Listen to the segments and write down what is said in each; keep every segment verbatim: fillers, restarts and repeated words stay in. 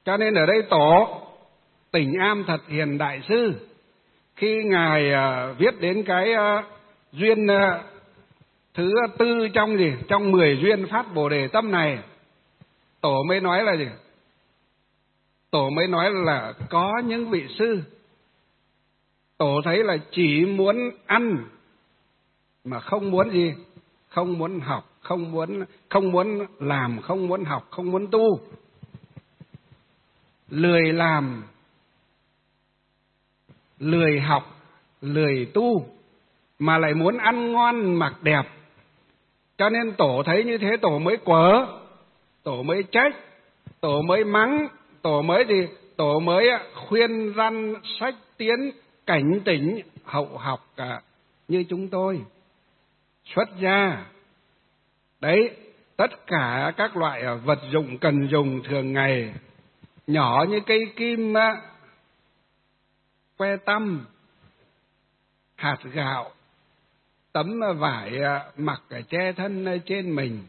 Cho nên ở đây Tổ Tỉnh Am Thật Hiền Đại Sư, khi Ngài uh, viết đến cái uh, duyên uh, thứ tư trong gì? Trong mười duyên phát Bồ Đề Tâm này, Tổ mới nói là gì? Tổ mới nói là có những vị sư Tổ thấy là chỉ muốn ăn mà không muốn gì? Không muốn học, không muốn không muốn làm, không muốn học, không muốn tu. Lười làm, lười học, lười tu, mà lại muốn ăn ngon mặc đẹp. Cho nên Tổ thấy như thế, Tổ mới quở, Tổ mới trách, Tổ mới mắng, Tổ mới gì? Tổ mới khuyên răn sách tiến, cảnh tỉnh hậu học cả như chúng tôi xuất gia. Đấy, tất cả các loại vật dụng cần dùng thường ngày, nhỏ như cây kim, que tăm, hạt gạo, tấm vải mặc che thân trên mình,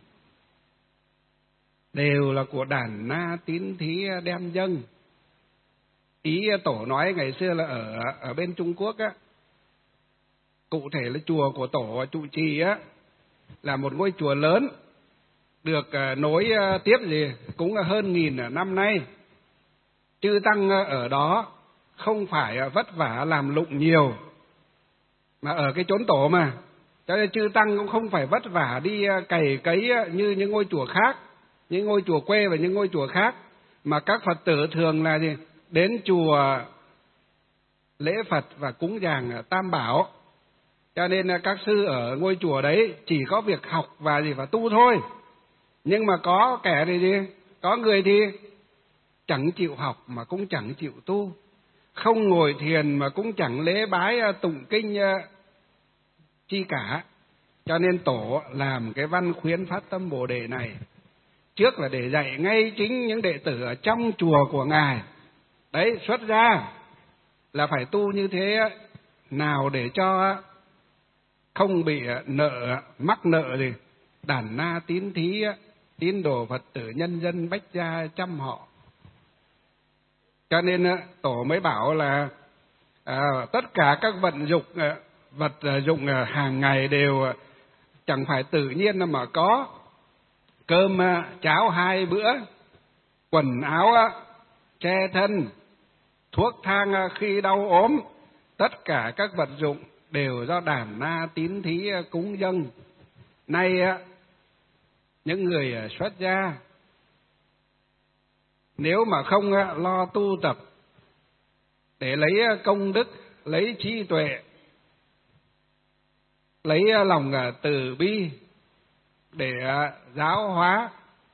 đều là của đàn na tín thí đem dâng. Ý Tổ nói ngày xưa là ở ở bên Trung Quốc á, cụ thể là chùa của Tổ trụ trì á, là một ngôi chùa lớn, được nối tiếp gì cũng là hơn nghìn năm nay. Chư tăng ở đó không phải vất vả làm lụng nhiều, mà ở cái chốn Tổ mà, cho nên chư tăng cũng không phải vất vả đi cày cấy như những ngôi chùa khác, những ngôi chùa quê và những ngôi chùa khác, mà các Phật tử thường là gì? Đến chùa lễ Phật và cúng dường Tam Bảo. Cho nên các sư ở ngôi chùa đấy chỉ có việc học và gì và tu thôi. Nhưng mà có kẻ thì gì? Có người thì chẳng chịu học mà cũng chẳng chịu tu, không ngồi thiền mà cũng chẳng lễ bái tụng kinh chi cả. Cho nên Tổ làm cái văn khuyến phát tâm Bồ Đề này, trước là để dạy ngay chính những đệ tử ở trong chùa của Ngài. Đấy, xuất gia là phải tu như thế nào để cho không bị nợ, mắc nợ gì đàn na tín thí, tín đồ Phật tử nhân dân bách gia chăm họ. Cho nên Tổ mới bảo là à, tất cả các vận dụng vật dụng hàng ngày đều chẳng phải tự nhiên mà có. Cơm cháo hai bữa, quần áo che thân, thuốc thang khi đau ốm, tất cả các vật dụng đều do đàn na tín thí cúng dâng. Nay những người xuất gia nếu mà không lo tu tập để lấy công đức, lấy trí tuệ, lấy lòng từ bi để giáo hóa,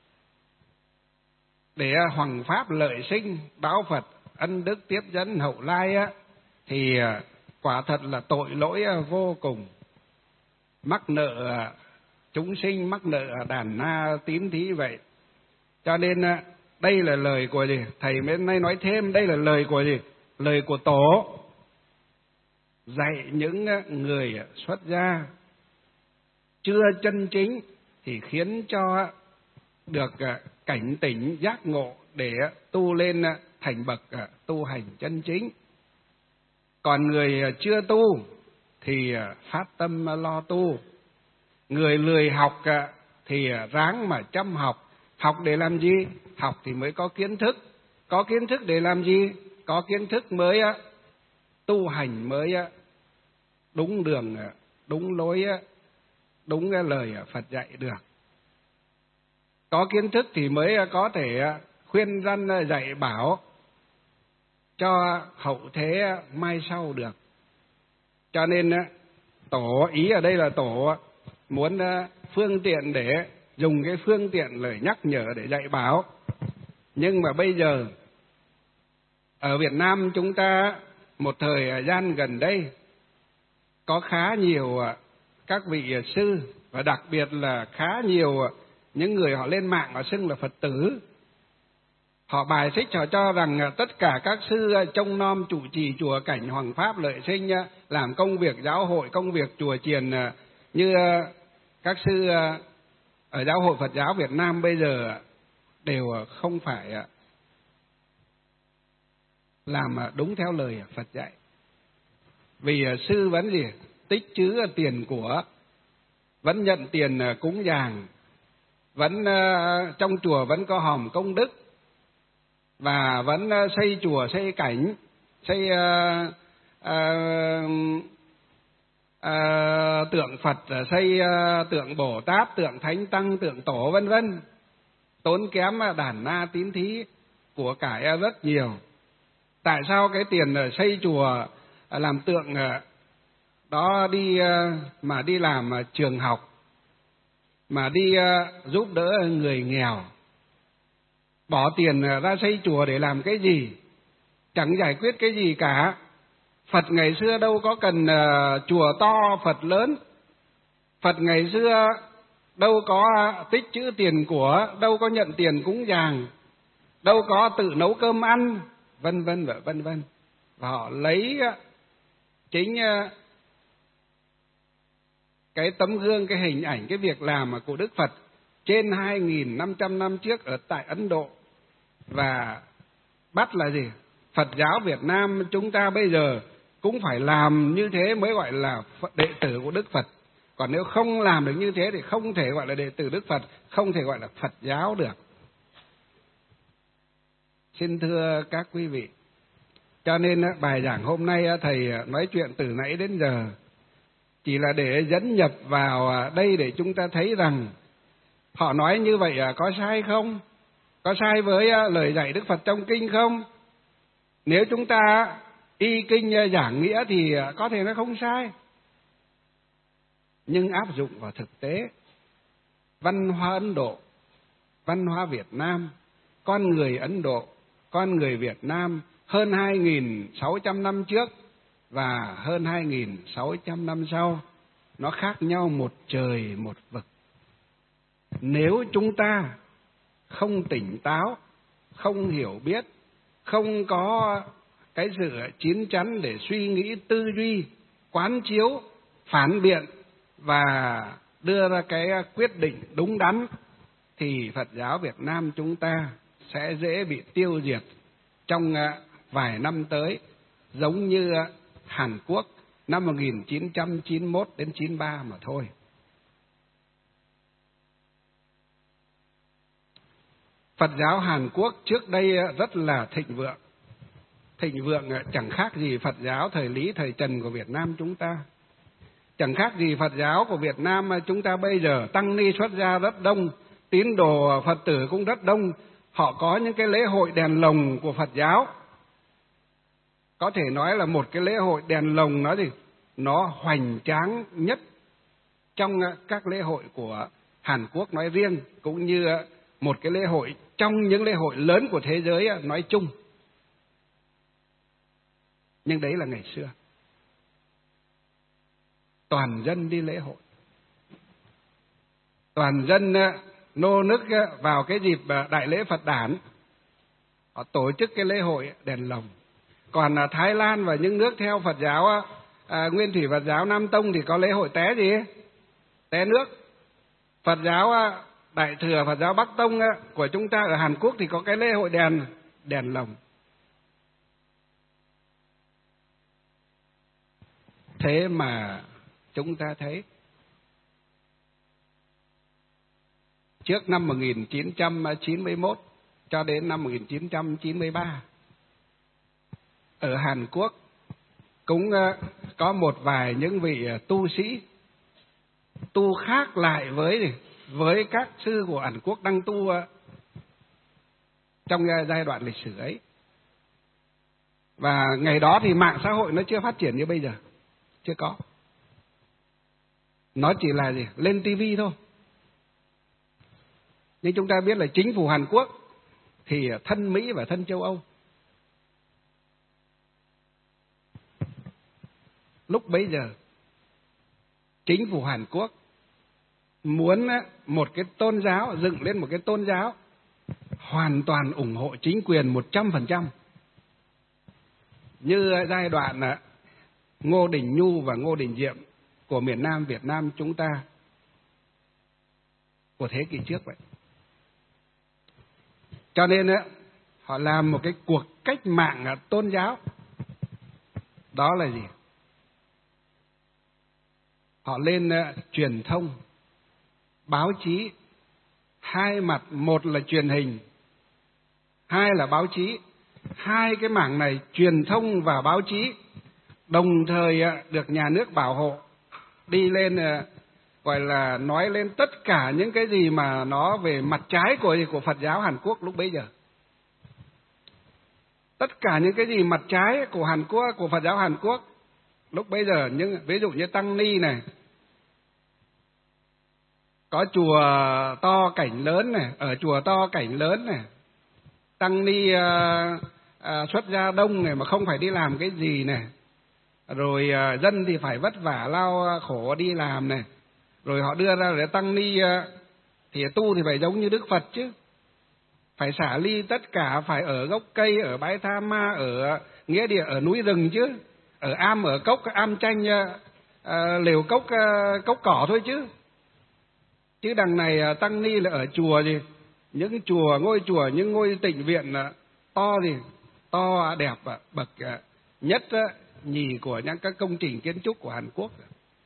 để hoằng pháp lợi sinh, báo Phật ân đức tiếp dẫn hậu lai á, thì quả thật là tội lỗi vô cùng, mắc nợ chúng sinh, mắc nợ đàn na tín thí vậy. Cho nên đây là lời của gì? Thầy mới nay nói thêm, đây là lời của gì? Lời của Tổ dạy những người xuất gia chưa chân chính thì khiến cho được cảnh tỉnh giác ngộ để tu lên thành bậc tu hành chân chính. Còn người chưa tu thì phát tâm lo tu. Người lười học thì ráng mà chăm học. Học để làm gì? Học thì mới có kiến thức. Có kiến thức để làm gì? Có kiến thức mới tu hành, mới đúng đường, đúng lối, đúng lời Phật dạy được. Có kiến thức thì mới có thể khuyên răn dạy bảo cho hậu thế mai sau được. Cho nên Tổ, ý ở đây là Tổ muốn phương tiện để dùng cái phương tiện lời nhắc nhở để dạy bảo. Nhưng mà bây giờ ở Việt Nam chúng ta một thời gian gần đây có khá nhiều các vị sư, và đặc biệt là khá nhiều những người họ lên mạng họ xưng là Phật tử. Họ bài xích, họ cho rằng tất cả các sư trông nom trụ trì chùa cảnh hoằng pháp lợi sinh, làm công việc giáo hội, công việc chùa chiền như các sư ở giáo hội Phật giáo Việt Nam bây giờ đều không phải làm đúng theo lời Phật dạy. Vì sư vẫn gì? Tích trữ tiền của, vẫn nhận tiền cúng dường, vẫn trong chùa vẫn có hòm công đức, và vẫn xây chùa, xây cảnh, xây uh, uh, uh, tượng Phật, xây uh, tượng Bồ Tát, tượng Thánh Tăng, tượng Tổ vân vân, tốn kém đàn na tín thí của cải rất nhiều. Tại sao cái tiền xây chùa, làm tượng đó đi mà đi làm trường học, mà đi giúp đỡ người nghèo, bỏ tiền ra xây chùa để làm cái gì? Chẳng giải quyết cái gì cả. Phật ngày xưa đâu có cần chùa to, Phật lớn. Phật ngày xưa đâu có tích trữ tiền của, đâu có nhận tiền cúng dường, đâu có tự nấu cơm ăn, vân vân và vân vân. Và họ lấy chính cái tấm gương, cái hình ảnh, cái việc làm của Đức Phật trên hai nghìn năm trăm năm trước ở tại Ấn Độ, và bắt là gì? Phật giáo Việt Nam chúng ta bây giờ cũng phải làm như thế mới gọi là đệ tử của Đức Phật. Còn nếu không làm được như thế thì không thể gọi là đệ tử Đức Phật, không thể gọi là Phật giáo được. Xin thưa các quý vị, cho nên bài giảng hôm nay thầy nói chuyện từ nãy đến giờ chỉ là để dẫn nhập vào đây để chúng ta thấy rằng họ nói như vậy có sai không? Có sai với lời dạy Đức Phật trong kinh không? Nếu chúng ta y kinh giảng nghĩa thì có thể nó không sai. Nhưng áp dụng vào thực tế, văn hóa Ấn Độ, văn hóa Việt Nam, con người Ấn Độ, con người Việt Nam hơn hai nghìn sáu trăm năm trước và hơn hai nghìn sáu trăm năm sau, nó khác nhau một trời một vực. Nếu chúng ta không tỉnh táo, không hiểu biết, không có cái sự chín chắn để suy nghĩ, tư duy, quán chiếu, phản biện và đưa ra cái quyết định đúng đắn, thì Phật giáo Việt Nam chúng ta sẽ dễ bị tiêu diệt trong vài năm tới, giống như Hàn Quốc năm một nghìn chín trăm chín mươi mốt đến chín mươi ba mà thôi. Phật giáo Hàn Quốc trước đây rất là thịnh vượng. Thịnh vượng chẳng khác gì Phật giáo thời Lý, thời Trần của Việt Nam chúng ta. Chẳng khác gì Phật giáo của Việt Nam chúng ta bây giờ, tăng ni xuất gia rất đông, tín đồ Phật tử cũng rất đông. Họ có những cái lễ hội đèn lồng của Phật giáo. Có thể nói là một cái lễ hội đèn lồng nó gì? Nó hoành tráng nhất trong các lễ hội của Hàn Quốc nói riêng, cũng như một cái lễ hội trong những lễ hội lớn của thế giới nói chung. Nhưng đấy là ngày xưa. Toàn dân đi lễ hội. Toàn dân nô nức vào cái dịp Đại lễ Phật đản, họ tổ chức cái lễ hội đèn lồng. Còn Thái Lan và những nước theo Phật giáo à, Nguyên thủy Phật giáo Nam Tông thì có lễ hội té gì? Té nước. Phật giáo Đại thừa Phật giáo Bắc Tông của chúng ta ở Hàn Quốc thì có cái lễ hội đèn đèn lồng. Thế mà chúng ta thấy trước năm một nghìn chín trăm chín mươi mốt cho đến năm một nghìn chín trăm chín mươi ba, ở Hàn Quốc cũng có một vài những vị tu sĩ tu khác lại với với các sư của Hàn Quốc đang tu trong giai đoạn lịch sử ấy. Và ngày đó thì mạng xã hội nó chưa phát triển như bây giờ, chưa có. Nó chỉ là gì? Lên tivi thôi. Nhưng chúng ta biết là chính phủ Hàn Quốc thì thân Mỹ và thân châu Âu. Lúc bấy giờ chính phủ Hàn Quốc muốn một cái tôn giáo, dựng lên một cái tôn giáo hoàn toàn ủng hộ chính quyền một trăm phần trăm. Như giai đoạn Ngô Đình Nhu và Ngô Đình Diệm của miền Nam Việt Nam chúng ta của thế kỷ trước vậy. Cho nên họ làm một cái cuộc cách mạng tôn giáo. Đó là gì? Họ lên uh, truyền thông, báo chí, hai mặt, một là truyền hình, hai là báo chí. Hai cái mảng này, truyền thông và báo chí, đồng thời uh, được nhà nước bảo hộ, đi lên uh, gọi là nói lên tất cả những cái gì mà nó về mặt trái của của Phật giáo Hàn Quốc lúc bấy giờ. Tất cả những cái gì mặt trái của Hàn Quốc, của Phật giáo Hàn Quốc lúc bấy giờ, những ví dụ như Tăng Ni này, có chùa to cảnh lớn này, ở chùa to cảnh lớn này, Tăng Ni à, à, xuất gia đông này mà không phải đi làm cái gì này, rồi à, dân thì phải vất vả lao khổ đi làm này, rồi họ đưa ra để Tăng Ni à, thì tu thì phải giống như Đức Phật chứ, phải xả ly tất cả, phải ở gốc cây, ở bãi tha ma, ở nghĩa địa, ở núi rừng chứ, ở am, ở cốc, am chanh, à, lều cốc, à, cốc cỏ thôi chứ. Chứ đằng này à, Tăng Ni là ở chùa gì, những chùa, ngôi chùa, những ngôi tịnh viện à, to gì, to đẹp, à, bậc à, nhất à, nhì của những các công trình kiến trúc của Hàn Quốc.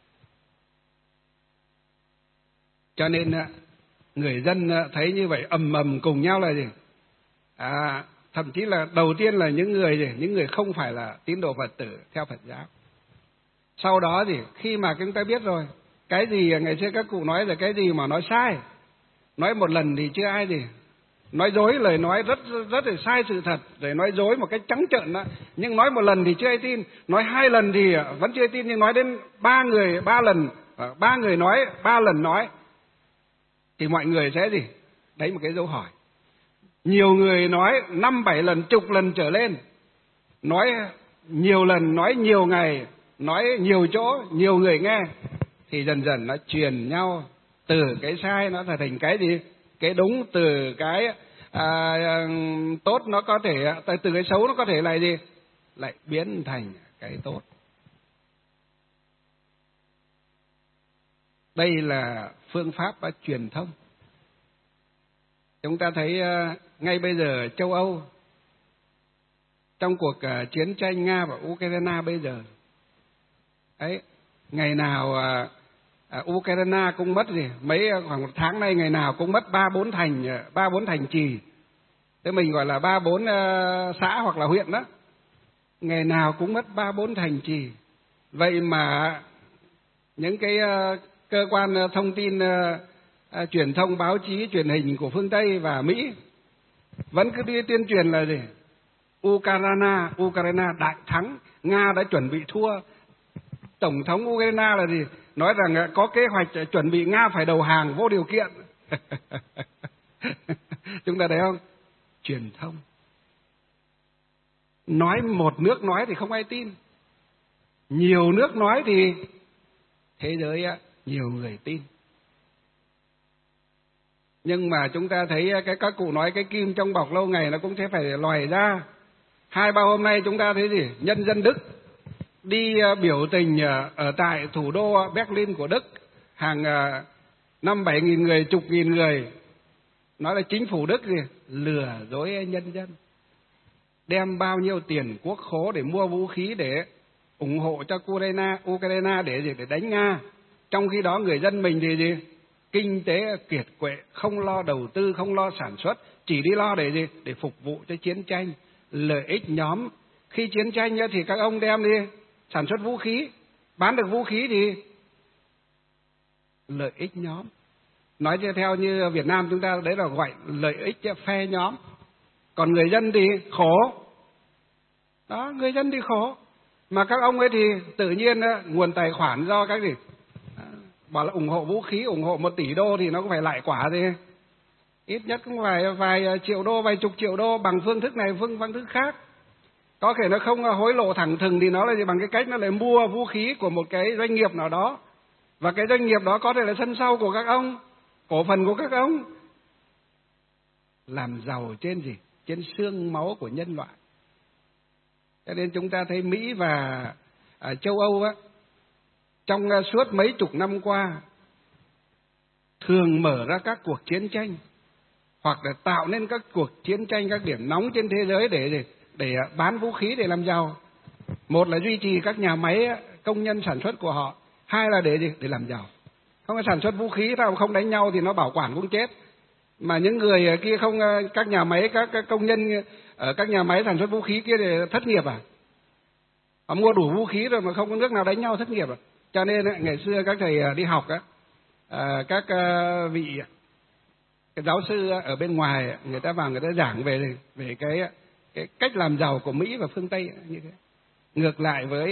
Cho nên à, người dân thấy như vậy ầm ầm cùng nhau là gì? À, thậm chí là đầu tiên là những người gì? Những người không phải là tín đồ Phật tử theo Phật giáo. Sau đó thì khi mà chúng ta biết rồi, cái gì ngày xưa các cụ nói là cái gì mà nói sai, nói một lần thì chưa ai gì, nói dối, lời nói rất rất là sai sự thật, rồi nói dối một cách trắng trợn đó, nhưng nói một lần thì chưa ai tin, nói hai lần thì vẫn chưa ai tin, nhưng nói đến ba người ba lần, ba người nói ba lần nói thì mọi người sẽ gì? Đấy một cái dấu hỏi. Nhiều người nói năm bảy lần, chục lần trở lên, nói nhiều lần, nói nhiều ngày, nói nhiều chỗ, nhiều người nghe, thì dần dần nó truyền nhau từ cái sai nó thành cái gì? Cái đúng, từ cái à, tốt nó có thể, từ cái xấu nó có thể là gì? Lại biến thành cái tốt. Đây là phương pháp truyền thông. Chúng ta thấy uh, ngay bây giờ châu Âu, trong cuộc uh, chiến tranh Nga và Ukraine bây giờ, ấy, ngày nào uh, uh, Ukraine cũng mất gì, mấy uh, khoảng một tháng nay ngày nào cũng mất ba bốn thành, uh, ba bốn thành trì, thế mình gọi là ba bốn uh, xã hoặc là huyện đó, ngày nào cũng mất ba bốn thành trì. Vậy mà những cái uh, cơ quan uh, thông tin uh, À, truyền thông, báo chí, truyền hình của phương Tây và Mỹ vẫn cứ đi tuyên truyền là gì? Ukraine, Ukraine đại thắng, Nga đã chuẩn bị thua. Tổng thống Ukraine là gì? Nói rằng có kế hoạch chuẩn bị Nga phải đầu hàng vô điều kiện. Chúng ta thấy không? Truyền thông. Nói một nước nói thì không ai tin. Nhiều nước nói thì thế giới nhiều người tin. Nhưng mà chúng ta thấy cái các cụ nói cái kim trong bọc lâu ngày nó cũng sẽ phải lòi ra. Hai ba hôm nay chúng ta thấy gì? Nhân dân Đức đi biểu tình ở tại thủ đô Berlin của Đức, hàng năm bảy nghìn người, chục nghìn người, nói là chính phủ Đức gì? Lừa dối nhân dân, đem bao nhiêu tiền quốc khố để mua vũ khí để ủng hộ cho Ukraine, Ukraine để gì? Để đánh Nga. Trong khi đó người dân mình thì gì? Kinh tế kiệt quệ, không lo đầu tư, không lo sản xuất, chỉ đi lo để gì? Để phục vụ cho chiến tranh, lợi ích nhóm. Khi chiến tranh thì các ông đem đi sản xuất vũ khí, bán được vũ khí thì lợi ích nhóm. Nói theo như Việt Nam chúng ta đấy là gọi lợi ích phe nhóm. Còn người dân thì khổ. Đó, người dân thì khổ. Mà các ông ấy thì tự nhiên nguồn tài khoản do các gì? Bảo là ủng hộ vũ khí, ủng hộ một tỷ đô thì nó cũng phải lại quả gì? Ít nhất cũng phải vài triệu đô, vài chục triệu đô bằng phương thức này, phương phương thức khác. Có thể nó không hối lộ thẳng thừng thì nó là gì? Bằng cái cách nó lại mua vũ khí của một cái doanh nghiệp nào đó. Và cái doanh nghiệp đó có thể là sân sau của các ông, cổ phần của các ông. Làm giàu trên gì? Trên xương máu của nhân loại. Cho nên chúng ta thấy Mỹ và à, châu Âu á, trong suốt mấy chục năm qua thường mở ra các cuộc chiến tranh hoặc là tạo nên các cuộc chiến tranh, các điểm nóng trên thế giới để để bán vũ khí để làm giàu. Một là duy trì các nhà máy công nhân sản xuất của họ, hai là để gì? Để làm giàu. Không có sản xuất vũ khí nào không đánh nhau thì nó bảo quản cũng chết. Mà những người kia không, các nhà máy, các, các công nhân ở các nhà máy sản xuất vũ khí kia thì thất nghiệp à? Họ mua đủ vũ khí rồi mà không có nước nào đánh nhau, thất nghiệp à? Cho nên ngày xưa các thầy đi học á, các vị cái giáo sư ở bên ngoài người ta vào người ta giảng về về cái cái cách làm giàu của Mỹ và phương Tây như thế. Ngược lại với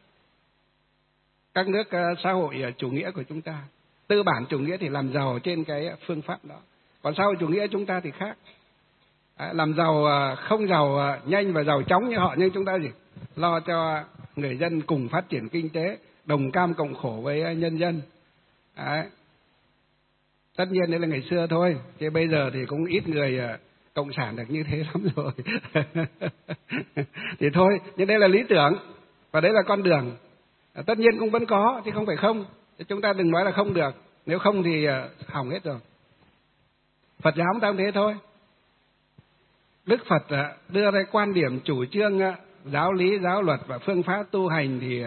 các nước xã hội chủ nghĩa của chúng ta, tư bản chủ nghĩa thì làm giàu trên cái phương pháp đó, còn xã hội chủ nghĩa chúng ta thì khác. À, làm giàu không giàu nhanh và giàu chóng như họ, nhưng chúng ta gì lo cho người dân cùng phát triển kinh tế, đồng cam cộng khổ với nhân dân. À, tất nhiên đấy là ngày xưa thôi, chứ bây giờ thì cũng ít người cộng sản được như thế lắm rồi. Thì thôi, nhưng đây là lý tưởng và đấy là con đường. À, tất nhiên cũng vẫn có, chứ không phải không. Chúng ta đừng nói là không được, nếu không thì hỏng hết rồi. Phật giáo chúng ta cũng thế thôi. Đức Phật đưa ra quan điểm chủ trương giáo lý, giáo luật và phương pháp tu hành thì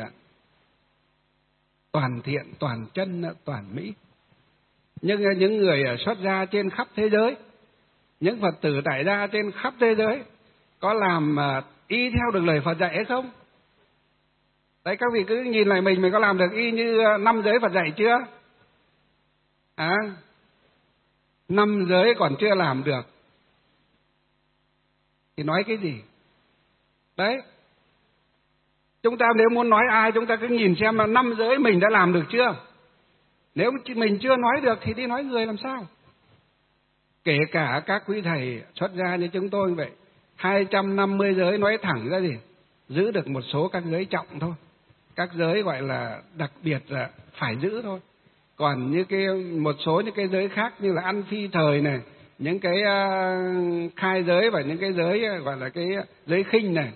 toàn thiện, toàn chân, toàn mỹ. Nhưng những người xuất gia trên khắp thế giới, những Phật tử tại gia trên khắp thế giới có làm y theo được lời Phật dạy hay không? Đấy, các vị cứ nhìn lại mình, mình có làm được y như năm giới Phật dạy chưa? À, năm giới còn chưa làm được thì nói cái gì? Đấy, chúng ta nếu muốn nói ai, chúng ta cứ nhìn xem là năm giới mình đã làm được chưa. Nếu mình chưa nói được thì đi nói người làm sao? Kể cả các quý thầy xuất gia như chúng tôi như vậy, hai trăm năm mươi giới nói thẳng ra gì? Giữ được một số các giới trọng thôi. Các giới gọi là đặc biệt là phải giữ thôi. Còn như cái một số những cái giới khác như là ăn phi thời này, những cái uh, khai giới và những cái giới gọi là cái giới khinh này,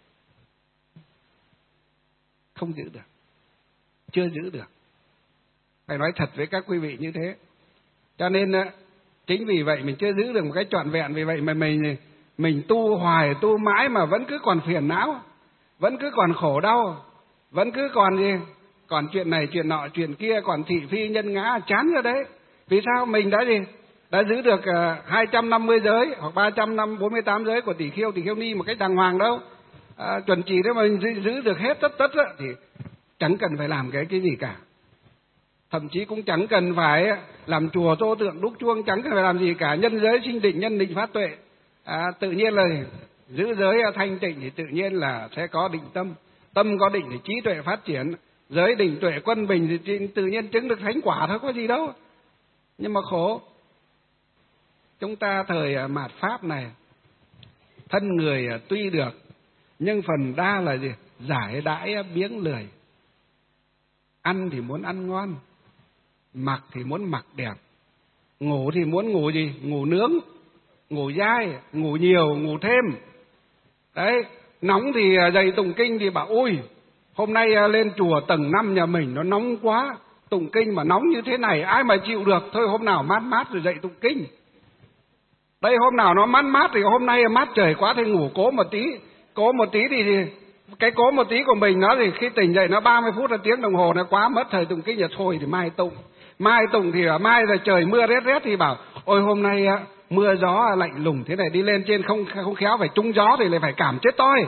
không giữ được, chưa giữ được. Phải nói thật với các quý vị như thế. Cho nên chính vì vậy mình chưa giữ được một cái trọn vẹn, vì vậy mà mình mình tu hoài, tu mãi mà vẫn cứ còn phiền não, vẫn cứ còn khổ đau, vẫn cứ còn gì, còn chuyện này chuyện nọ chuyện kia, còn thị phi nhân ngã, chán rồi đấy. Vì sao? Mình đã gì, đã giữ được hai trăm năm mươi giới hoặc ba trăm bốn mươi tám giới của tỷ khiêu, tỷ khiêu ni một cách đàng hoàng đâu. À, chuẩn chỉ nếu mà mình giữ, giữ được hết tất tất á, thì chẳng cần phải làm cái cái gì cả. Thậm chí cũng chẳng cần phải làm chùa tô tượng đúc chuông, chẳng cần phải làm gì cả. Nhân giới sinh định, nhân định phát tuệ, à, tự nhiên là giữ giới thanh tịnh thì tự nhiên là sẽ có định tâm. Tâm có định thì trí tuệ phát triển. Giới định tuệ quân bình thì tự nhiên chứng được thánh quả thôi, có gì đâu. Nhưng mà khổ, chúng ta thời mạt Pháp này, thân người tuy được, nhưng phần đa là gì? Giải đãi biếng lười. Ăn thì muốn ăn ngon, mặc thì muốn mặc đẹp, ngủ thì muốn ngủ gì? Ngủ nướng, ngủ dai, ngủ nhiều, ngủ thêm. Đấy, nóng thì dậy tụng kinh thì bảo ôi, hôm nay lên chùa tầng năm nhà mình nó nóng quá, tụng kinh mà nóng như thế này ai mà chịu được. Thôi hôm nào mát mát rồi dậy tụng kinh. Đây hôm nào nó mát mát thì hôm nay mát trời quá thì ngủ cố một tí. Cố một tí thì cái cố một tí của mình nó thì khi tỉnh dậy nó ba mươi phút là tiếng đồng hồ nó quá mất thời tụng kinh, là thôi thì mai tụng. Mai tụng thì mai là trời mưa rét rét thì bảo ôi hôm nay mưa gió lạnh lùng thế này, đi lên trên không không khéo phải trúng gió thì lại phải cảm chết tôi.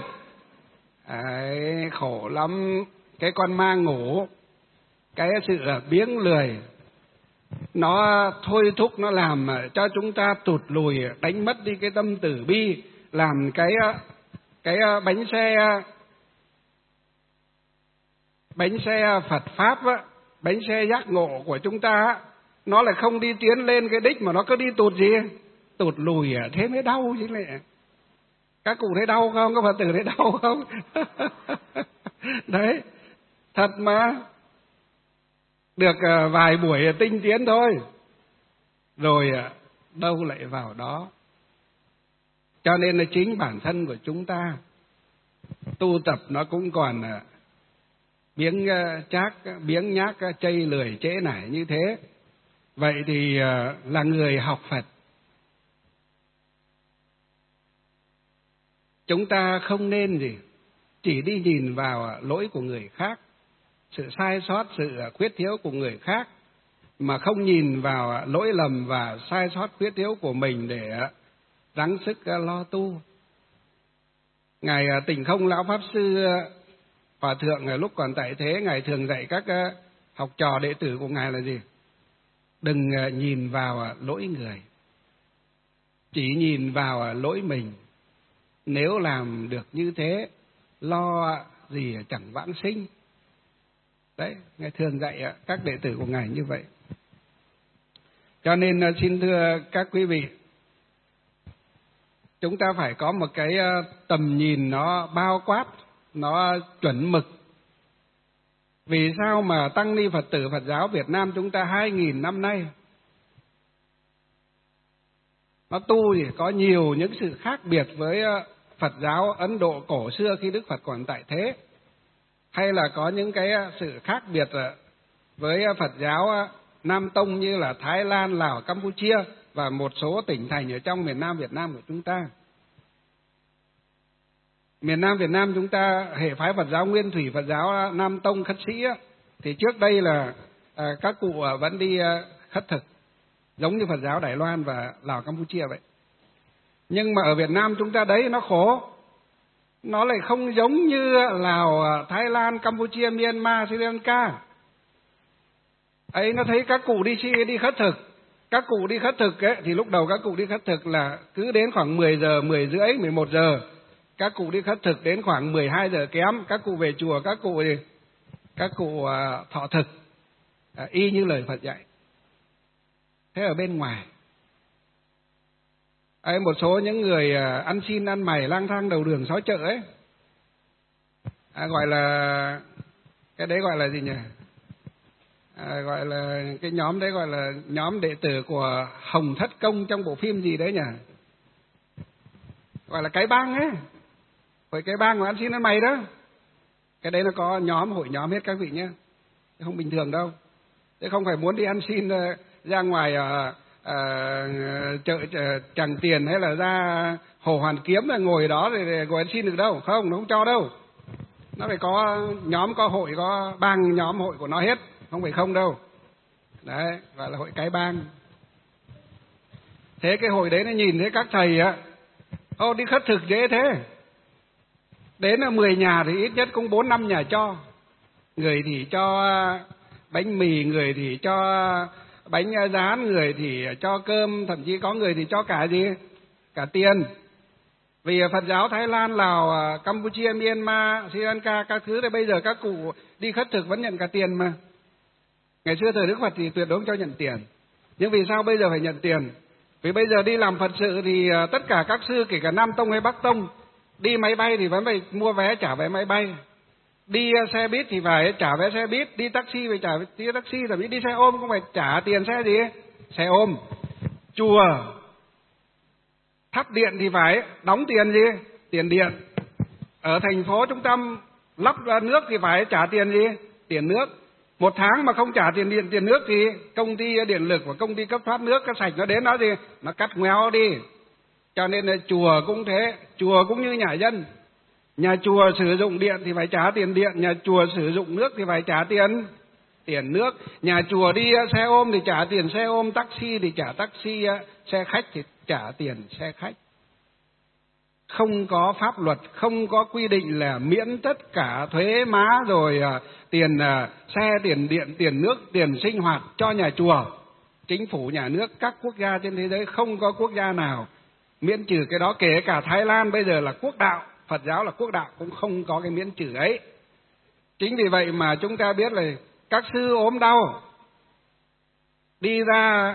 Đấy, khổ lắm. Cái con ma ngủ, cái sự biếng lười, nó thôi thúc, nó làm cho chúng ta tụt lùi, đánh mất đi cái tâm từ bi, làm cái cái bánh xe bánh xe Phật pháp á, bánh xe giác ngộ của chúng ta á, nó lại không đi tiến lên cái đích mà nó cứ đi tụt gì, tụt lùi, thế mới đau chứ lại. Các cụ thấy đau không? Các Phật tử thấy đau không? Đấy, thật mà. Được vài buổi tinh tiến thôi, rồi đâu lại vào đó. Cho nên là chính bản thân của chúng ta tu tập nó cũng còn biếng chác, biếng nhác, chây lười trễ nải như thế. Vậy thì là người học Phật chúng ta không nên gì chỉ đi nhìn vào lỗi của người khác, sự sai sót, sự khuyết thiếu của người khác, mà không nhìn vào lỗi lầm và sai sót khuyết thiếu của mình để gắng sức lo tu. Ngài Tịnh Không Lão Pháp Sư Hòa Thượng lúc còn tại thế, Ngài thường dạy các học trò đệ tử của Ngài là gì? Đừng nhìn vào lỗi người, chỉ nhìn vào lỗi mình. Nếu làm được như thế, lo gì chẳng vãng sinh. Đấy, Ngài thường dạy các đệ tử của Ngài như vậy. Cho nên xin thưa các quý vị, chúng ta phải có một cái tầm nhìn nó bao quát, nó chuẩn mực. Vì sao mà tăng ni Phật tử Phật giáo Việt Nam chúng ta hai nghìn năm nay nó tu thì có nhiều những sự khác biệt với Phật giáo Ấn Độ cổ xưa khi Đức Phật còn tại thế, hay là có những cái sự khác biệt với Phật giáo Nam Tông như là Thái Lan, Lào, Campuchia và một số tỉnh thành ở trong miền Nam Việt Nam của chúng ta. Miền Nam Việt Nam chúng ta, hệ phái Phật giáo Nguyên Thủy, Phật giáo Nam Tông khất sĩ thì trước đây là à, các cụ vẫn đi khất thực giống như Phật giáo Đài Loan và Lào, Campuchia vậy. Nhưng mà ở Việt Nam chúng ta đấy nó khổ, nó lại không giống như Lào, Thái Lan, Campuchia, Myanmar, Sri Lanka. Ấy nó thấy các cụ đi đi khất thực, các cụ đi khất thực ấy, thì lúc đầu các cụ đi khất thực là cứ đến khoảng mười giờ, mười rưỡi, mười một giờ các cụ đi khất thực, đến khoảng mười hai giờ kém các cụ về chùa, các cụ gì? Các cụ à, thọ thực à, y như lời Phật dạy. Thế ở bên ngoài ấy, một số những người à, ăn xin ăn mày lang thang đầu đường xó chợ ấy, à, gọi là cái đấy gọi là gì nhỉ? À, gọi là cái nhóm đấy gọi là nhóm đệ tử của Hồng Thất Công trong bộ phim gì đấy nhỉ? Gọi là cái bang ấy, hội cái bang mà ăn xin ăn mày đó. Cái đấy nó có nhóm, hội nhóm hết các vị nhé, không bình thường đâu. Thế không phải muốn đi ăn xin ra ngoài ở à, chợ, chợ Tràng Tiền hay là ra Hồ Hoàn Kiếm là ngồi đó để ngồi ăn xin được đâu, không, nó không cho đâu. Nó phải có nhóm, có hội, có bang nhóm hội của nó hết, không phải không đâu. Đấy, gọi là hội cái bang. Thế cái hội đấy nó nhìn thấy các thầy á, ô đi khất thực dễ thế. Đến là mười nhà thì ít nhất cũng bốn năm nhà cho. Người thì cho bánh mì, người thì cho bánh rán, người thì cho cơm, thậm chí có người thì cho cả gì? Cả tiền. Vì Phật giáo Thái Lan, Lào, Campuchia, Myanmar, Sri Lanka các thứ thì bây giờ các cụ đi khất thực vẫn nhận cả tiền mà. Ngày xưa thời Đức Phật thì tuyệt đối không cho nhận tiền. Nhưng vì sao bây giờ phải nhận tiền? Vì bây giờ đi làm Phật sự thì tất cả các sư, kể cả Nam Tông hay Bắc Tông, đi máy bay thì vẫn phải mua vé trả vé máy bay, đi xe buýt thì phải trả vé xe buýt, đi taxi phải trả tiền taxi, thậm chí đi xe ôm cũng phải trả tiền xe gì? Xe ôm. Chùa thắp điện thì phải đóng tiền gì? Tiền điện. Ở thành phố trung tâm lắp nước thì phải trả tiền gì? Tiền nước. Một tháng mà không trả tiền điện tiền nước thì công ty điện lực và công ty cấp thoát nước cái sạch nó đến nó gì? Nó cắt ngoéo đi. Cho nên là chùa cũng thế, chùa cũng như nhà dân. Nhà chùa sử dụng điện thì phải trả tiền điện, nhà chùa sử dụng nước thì phải trả tiền tiền nước. Nhà chùa đi xe ôm thì trả tiền xe ôm, taxi thì trả taxi, xe khách thì trả tiền xe khách. Không có pháp luật, không có quy định là miễn tất cả thuế má rồi tiền xe, tiền điện, tiền nước, tiền sinh hoạt cho nhà chùa. Chính phủ, nhà nước, các quốc gia trên thế giới không có quốc gia nào miễn trừ cái đó, kể cả Thái Lan bây giờ là quốc đạo, Phật giáo là quốc đạo cũng không có cái miễn trừ ấy. Chính vì vậy mà chúng ta biết là các sư ốm đau đi ra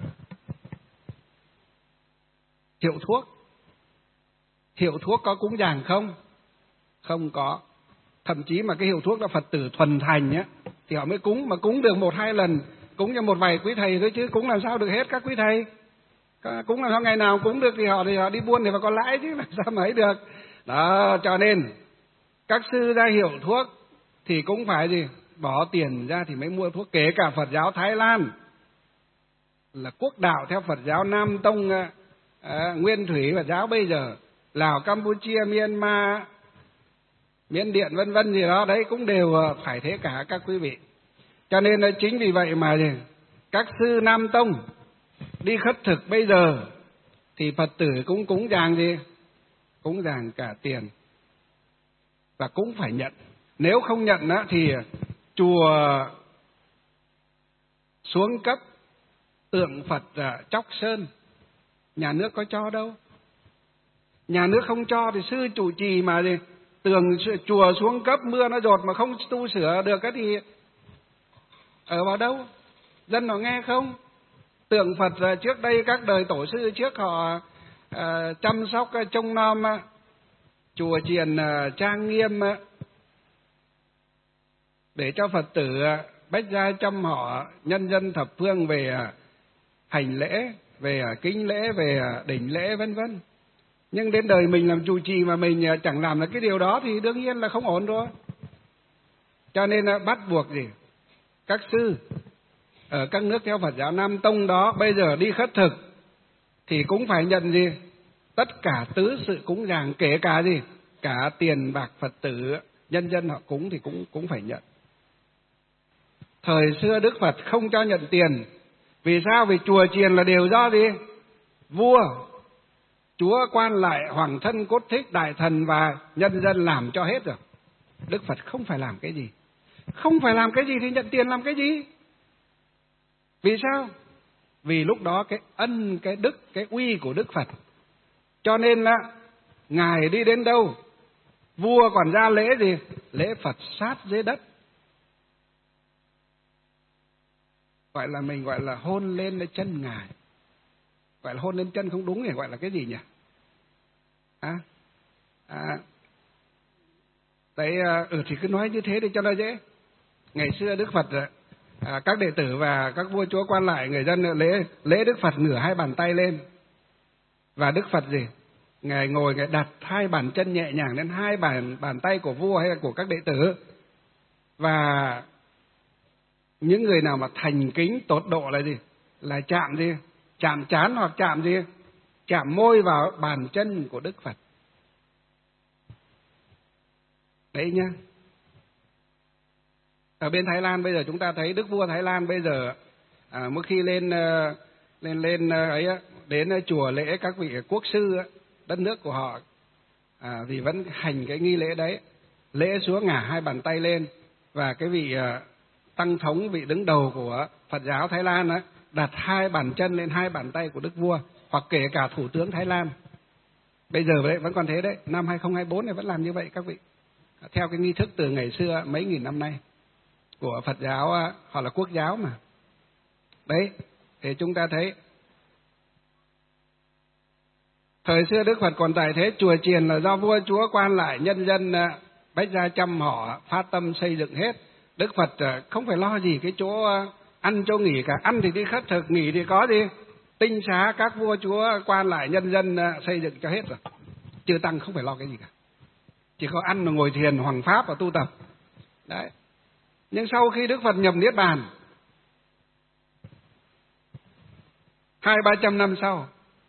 hiệu thuốc. Hiệu thuốc có cúng dường không? Không có. Thậm chí mà cái hiệu thuốc là Phật tử thuần thành nhé, thì họ mới cúng, mà cúng được một hai lần, cúng cho một vài quý thầy thôi chứ cúng làm sao được hết các quý thầy. Cúng làm sao ngày nào cúng được, thì họ thì họ đi buôn thì phải có lãi chứ làm sao mà ấy được. Đó, cho nên các sư ra hiệu thuốc thì cũng phải gì? Bỏ tiền ra thì mới mua thuốc. Kể cả Phật giáo Thái Lan là quốc đạo theo Phật giáo Nam Tông, à, Nguyên Thủy Phật giáo bây giờ, Lào, Campuchia, Myanmar, Miến Điện vân vân gì đó đấy cũng đều phải thế cả các quý vị. Cho nên là chính vì vậy mà các sư Nam Tông đi khất thực bây giờ thì Phật tử cũng cúng dường gì? Cúng dường cả tiền và cũng phải nhận. Nếu không nhận á, thì chùa xuống cấp tượng Phật Chóc Sơn, nhà nước có cho đâu. Nhà nước không cho thì sư chủ trì mà gì? Tường chùa xuống cấp mưa nó dột mà không tu sửa được cái thì ở vào đâu? Dân họ nghe không? Tượng Phật trước đây các đời tổ sư trước họ uh, chăm sóc trông nom, chùa chiền uh, trang nghiêm uh, để cho Phật tử uh, bách gia chăm họ, nhân dân thập phương về uh, hành lễ, về uh, kính lễ, về uh, đỉnh lễ vân vân. Nhưng đến đời mình làm trụ trì mà mình uh, chẳng làm được cái điều đó thì đương nhiên là không ổn rồi. Cho nên uh, bắt buộc gì? Các sư ở các nước theo Phật giáo Nam Tông đó bây giờ đi khất thực thì cũng phải nhận gì? Tất cả tứ sự cúng dường, kể cả gì? Cả tiền bạc Phật tử, nhân dân họ cúng thì cũng cũng phải nhận. Thời xưa Đức Phật không cho nhận tiền. Vì sao? Vì chùa chiền là đều do gì? Vua, chúa, quan lại, hoàng thân, cốt thích, đại thần và nhân dân làm cho hết rồi. Đức Phật không phải làm cái gì. Không phải làm cái gì thì nhận tiền làm cái gì? Vì sao? Vì lúc đó cái ân, cái đức, cái uy của Đức Phật. Cho nên là Ngài đi đến đâu, vua còn ra lễ gì? Lễ Phật sát dưới đất. Gọi là mình gọi là hôn lên chân Ngài. Gọi là hôn lên chân không đúng nhỉ? Gọi là cái gì nhỉ? À, à đấy, ừ thì cứ nói như thế để cho nó dễ. Ngày xưa Đức Phật, à, các đệ tử và các vua chúa quan lại, người dân lễ lễ Đức Phật ngửa hai bàn tay lên. Và Đức Phật gì? Ngài ngồi, Ngài đặt hai bàn chân nhẹ nhàng lên hai bàn bàn tay của vua hay là của các đệ tử. Và những người nào mà thành kính tột độ là gì? Là chạm gì? Chạm trán hoặc chạm gì? Chạm môi vào bàn chân của Đức Phật. Đấy nhá. Ở bên Thái Lan bây giờ chúng ta thấy Đức vua Thái Lan bây giờ à, mỗi khi lên lên lên ấy đến chùa lễ các vị quốc sư đất nước của họ, à, vì vẫn hành cái nghi lễ đấy, lễ xuống ngả hai bàn tay lên, và cái vị à, tăng thống, vị đứng đầu của Phật giáo Thái Lan á, đặt hai bàn chân lên hai bàn tay của Đức vua, hoặc kể cả thủ tướng Thái Lan bây giờ đấy vẫn còn thế đấy, năm hai không hai bốn này vẫn làm như vậy các vị, theo cái nghi thức từ ngày xưa mấy nghìn năm nay của Phật giáo, họ là quốc giáo mà. Đấy, thì chúng ta thấy thời xưa Đức Phật còn tại thế, chùa chiền là do vua chúa quan lại, nhân dân bách gia chăm họ phát tâm xây dựng hết. Đức Phật không phải lo gì cái chỗ ăn chỗ nghỉ cả, ăn thì đi khất thực, nghỉ thì có gì tinh xá các vua chúa quan lại nhân dân xây dựng cho hết rồi. Chư tăng không phải lo cái gì cả, chỉ có ăn và ngồi thiền hoằng pháp và tu tập. Đấy. Nhưng sau khi Đức Phật nhập niết bàn, hai ba trăm năm sau,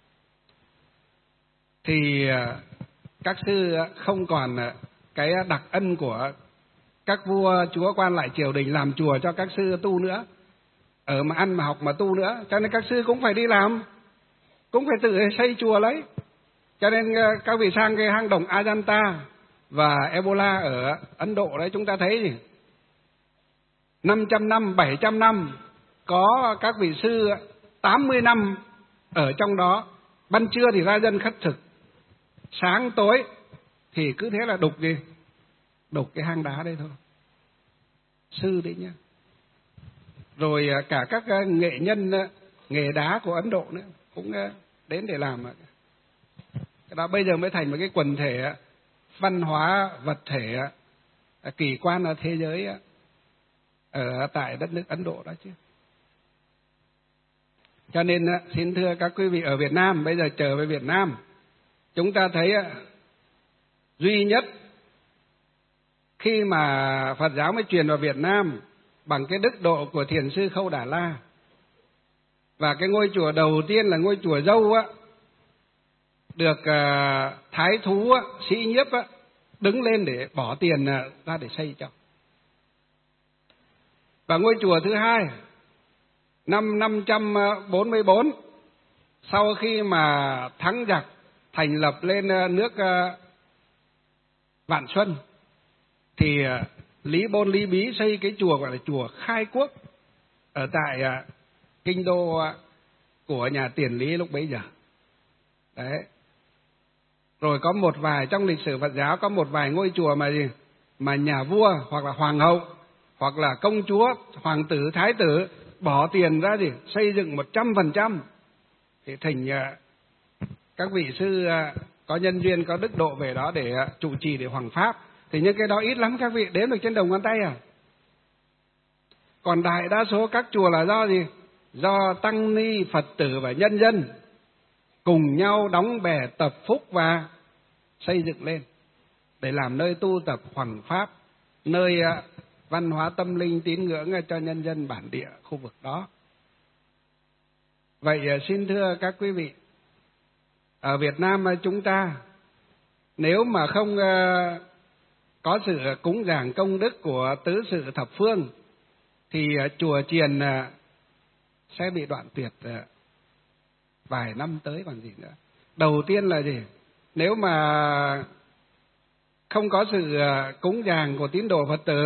thì các sư không còn cái đặc ân của các vua chúa quan lại triều đình làm chùa cho các sư tu nữa, ở mà ăn mà học mà tu nữa, cho nên các sư cũng phải đi làm, cũng phải tự xây chùa lấy. Cho nên các vị sang cái hang động Ajanta và Ebola ở Ấn Độ đấy, chúng ta thấy gì? năm trăm năm, bảy trăm năm, có các vị sư tám mươi năm ở trong đó, ban trưa thì ra dân khất thực, sáng tối thì cứ thế là đục gì? Đục cái hang đá đây thôi. Sư đấy nhá. Rồi cả các nghệ nhân nghề đá của Ấn Độ nữa cũng đến để làm. Cái đó bây giờ mới thành một cái quần thể văn hóa vật thể kỳ quan ở thế giới ở tại đất nước Ấn Độ đó chứ. Cho nên xin thưa các quý vị ở Việt Nam, bây giờ trở về Việt Nam, chúng ta thấy duy nhất khi mà Phật giáo mới truyền vào Việt Nam bằng cái đức độ của Thiền sư Khâu Đà La, và cái ngôi chùa đầu tiên là ngôi chùa Dâu á, được uh, thái thú á, sĩ nhiếp á, đứng lên để bỏ tiền uh, ra để xây cho. Và ngôi chùa thứ hai, năm năm trăm bốn mươi bốn, sau khi mà thắng giặc thành lập lên nước Vạn Xuân, thì Lý Bôn Lý Bí xây cái chùa gọi là chùa Khai Quốc ở tại kinh đô của nhà Tiền Lý lúc bấy giờ. Đấy. Rồi có một vài, trong lịch sử Phật giáo có một vài ngôi chùa mà gì? Mà nhà vua hoặc là hoàng hậu hoặc là công chúa, hoàng tử, thái tử bỏ tiền ra gì? Xây dựng một trăm phần trăm. Thì thỉnh các vị sư có nhân duyên, có đức độ về đó để trụ trì, để hoằng pháp. Thì những cái đó ít lắm, các vị đếm được trên đầu ngón tay à. Còn đại đa số các chùa là do gì? Do tăng ni, Phật tử và nhân dân cùng nhau đóng bè tập phúc và xây dựng lên để làm nơi tu tập hoằng pháp, nơi văn hóa tâm linh tín ngưỡng cho nhân dân bản địa khu vực đó. Vậy xin thưa các quý vị, ở Việt Nam chúng ta nếu mà không có sự cúng dường công đức của tứ sự thập phương thì chùa chiền sẽ bị đoạn tuyệt vài năm tới còn gì nữa. Đầu tiên là gì? Nếu mà không có sự cúng dường của tín đồ Phật tử,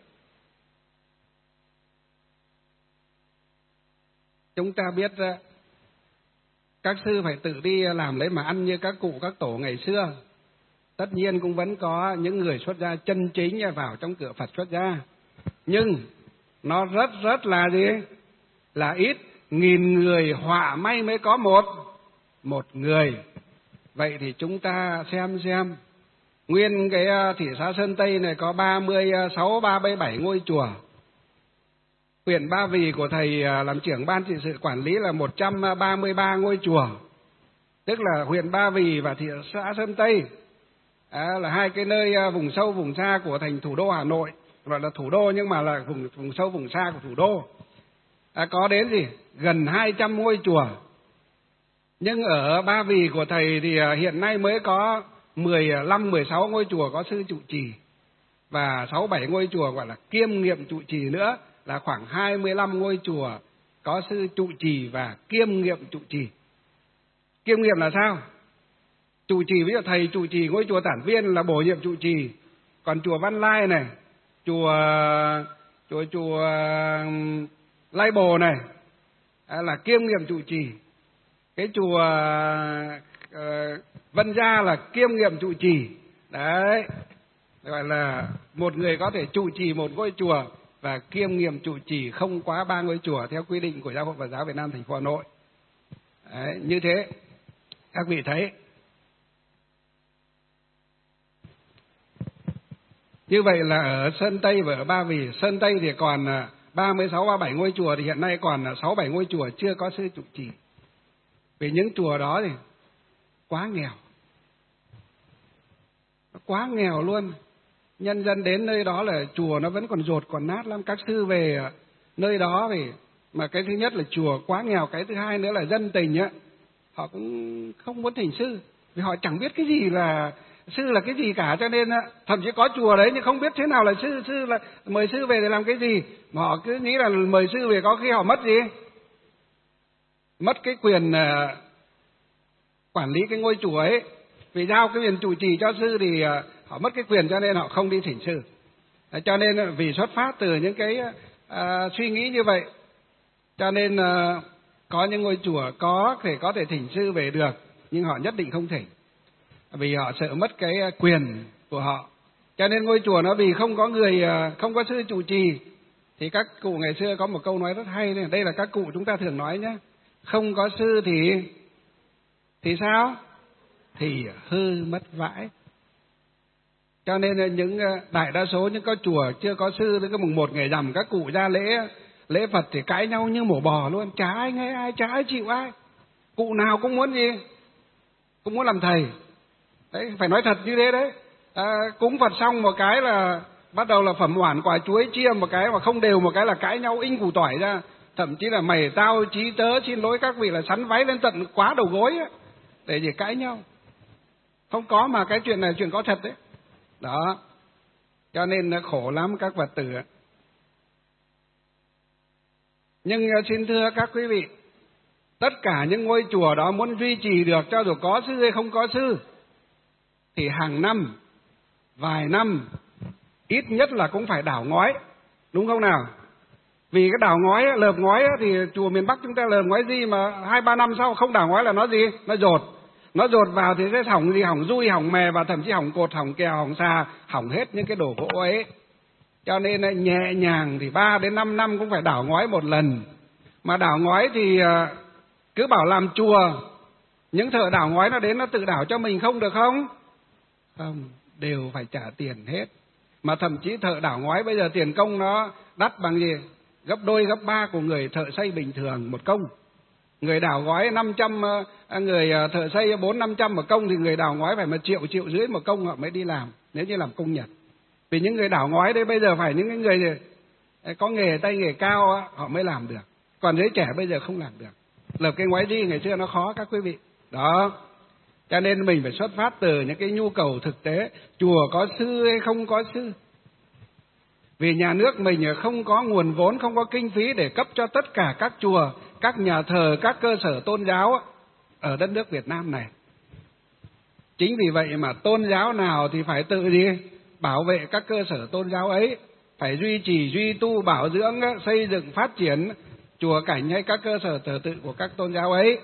chúng ta biết các sư phải tự đi làm lấy mà ăn như các cụ các tổ ngày xưa. Tất nhiên cũng vẫn có những người xuất gia chân chính vào trong cửa Phật xuất gia, nhưng nó rất rất là gì? Là ít. Nghìn người họa may mới có một một người. Vậy thì chúng ta xem xem, nguyên cái thị xã Sơn Tây này có ba mươi sáu, ba mươi bảy ngôi chùa. Huyện Ba Vì của thầy làm trưởng ban trị sự quản lý là một trăm ba mươi ba ngôi chùa. Tức là huyện Ba Vì và thị xã Sơn Tây à, là hai cái nơi vùng sâu vùng xa của thành thủ đô Hà Nội, gọi là thủ đô nhưng mà là vùng vùng sâu vùng xa của thủ đô. À, có đến gì? Gần hai trăm ngôi chùa. Nhưng ở Ba Vì của thầy thì hiện nay mới có mười lăm, mười sáu ngôi chùa có sư trụ trì. Và sáu bảy ngôi chùa gọi là kiêm nhiệm trụ trì nữa, là khoảng hai mươi lăm ngôi chùa có sư trụ trì và kiêm nhiệm trụ trì. Kiêm nhiệm là sao? Trụ trì, ví dụ thầy trụ trì ngôi chùa Tản Viên là bổ nhiệm trụ trì. Còn chùa Văn Lai này, chùa chùa chùa Lai Bồ này là kiêm nhiệm trụ trì. Cái chùa uh, Vân Gia là kiêm nhiệm trụ trì. Đấy, gọi là một người có thể trụ trì một ngôi chùa và kiêm nhiệm trụ trì không quá ba ngôi chùa theo quy định của Giáo hội Phật giáo Việt Nam thành phố Hà Nội. Đấy, như thế các vị thấy. Như vậy là ở Sơn Tây và ở Ba Vì, Sơn Tây thì còn ba mươi sáu, ba mươi bảy ngôi chùa, thì hiện nay còn sáu bảy ngôi chùa chưa có sư trụ trì. Vì những chùa đó thì quá nghèo. Quá nghèo luôn. Nhân dân đến nơi đó là chùa nó vẫn còn dột còn nát lắm. Các sư về nơi đó thì mà cái thứ nhất là chùa quá nghèo, cái thứ hai nữa là dân tình á, họ cũng không muốn thỉnh sư, vì họ chẳng biết cái gì là sư là cái gì cả, cho nên thậm chí có chùa đấy nhưng không biết thế nào là sư, sư là mời sư về để làm cái gì, mà họ cứ nghĩ là mời sư về có khi họ mất gì, mất cái quyền uh, quản lý cái ngôi chùa ấy, vì giao cái quyền trụ trì cho sư thì uh, họ mất cái quyền, cho nên họ không đi thỉnh sư. uh, cho nên vì xuất phát từ những cái uh, suy nghĩ như vậy, cho nên uh, có những ngôi chùa có thể có thể thỉnh sư về được, nhưng họ nhất định không thỉnh, vì họ sợ mất cái quyền của họ. Cho nên ngôi chùa nó vì không có người, không có sư trụ trì, thì các cụ ngày xưa có một câu nói rất hay này, đây là các cụ chúng ta thường nói nhé: không có sư thì thì sao? Thì hư mất vãi. Cho nên những đại đa số những có chùa chưa có sư, tới cái mùng một ngày rằm các cụ ra lễ lễ Phật thì cãi nhau như mổ bò luôn, chả ai nghe ai, chả ai chịu ai. Cụ nào cũng muốn gì? Cũng muốn làm thầy. Đấy, phải nói thật như thế đấy. À, cúng Phật xong một cái là bắt đầu là phẩm oản quả chuối chia một cái, mà không đều một cái là cãi nhau inh củ tỏi ra. Thậm chí là mày tao chí tớ xin lỗi các vị là sắn váy lên tận quá đầu gối ấy, để gì cãi nhau. Không có, mà cái chuyện này chuyện có thật đấy. Đó, cho nên nó khổ lắm các Phật tử. Nhưng xin thưa các quý vị, tất cả những ngôi chùa đó muốn duy trì được, cho dù có sư hay không có sư, thì hàng năm, vài năm, ít nhất là cũng phải đảo ngói, đúng không nào? Vì cái đảo ngói, lợp ngói thì chùa miền Bắc chúng ta lợp ngói gì mà hai ba năm sau không đảo ngói là nó gì? Nó dột. Nó dột vào thì sẽ hỏng gì? Hỏng dui, hỏng mè, và thậm chí hỏng cột, hỏng kèo, hỏng xà, hỏng hết những cái đồ gỗ ấy. Cho nên nhẹ nhàng thì ba đến năm năm cũng phải đảo ngói một lần. Mà đảo ngói thì cứ bảo làm chùa, những thợ đảo ngói nó đến nó tự đảo cho mình không được không? Không, đều phải trả tiền hết. Mà thậm chí thợ đảo ngói bây giờ tiền công nó đắt bằng gì? Gấp đôi, gấp ba của người thợ xây bình thường một công. Người đảo ngói năm trăm, người thợ xây bốn năm trăm một công, thì người đảo ngói phải một triệu, triệu rưỡi một công họ mới đi làm, nếu như làm công nhật. Vì những người đảo ngói đấy bây giờ phải những người có nghề, tay nghề cao họ mới làm được. Còn giới trẻ bây giờ không làm được. Lợp cái ngói gì ngày xưa nó khó các quý vị. Đó, cho nên mình phải xuất phát từ những cái nhu cầu thực tế. Chùa có sư hay không có sư? Vì nhà nước mình không có nguồn vốn, không có kinh phí để cấp cho tất cả các chùa, các nhà thờ, các cơ sở tôn giáo ở đất nước Việt Nam này. Chính vì vậy mà tôn giáo nào thì phải tự gì? Bảo vệ các cơ sở tôn giáo ấy, phải duy trì, duy tu, bảo dưỡng, xây dựng, phát triển chùa cảnh hay các cơ sở thờ tự của các tôn giáo ấy.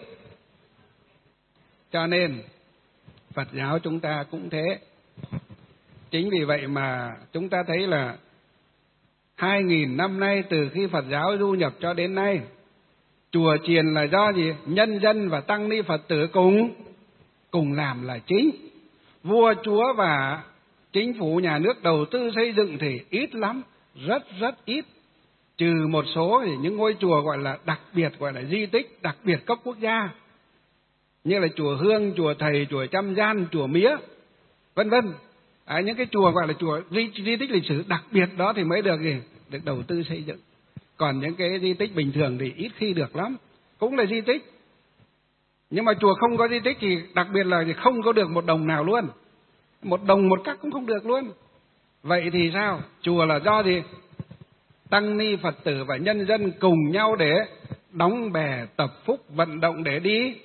Cho nên Phật giáo chúng ta cũng thế. Chính vì vậy mà chúng ta thấy là hai nghìn năm nay từ khi Phật giáo du nhập cho đến nay, chùa chiền là do gì? Nhân dân và tăng ni Phật tử cùng cùng làm là chính. Vua chúa và chính phủ nhà nước đầu tư xây dựng thì ít lắm, rất rất ít. Trừ một số thì những ngôi chùa gọi là đặc biệt, gọi là di tích đặc biệt cấp quốc gia, như là chùa Hương, chùa Thầy, chùa Trăm Gian, chùa Mía, vân vân. À, những cái chùa gọi là chùa di, di tích lịch sử đặc biệt đó thì mới được gì? Được đầu tư xây dựng. Còn những cái di tích bình thường thì ít khi được lắm. Cũng là di tích, nhưng mà chùa không có di tích thì đặc biệt là không có được một đồng nào luôn. Một đồng một cắc cũng không được luôn. Vậy thì sao? Chùa là do gì? Tăng ni Phật tử và nhân dân cùng nhau để đóng bè tập phúc, vận động để đi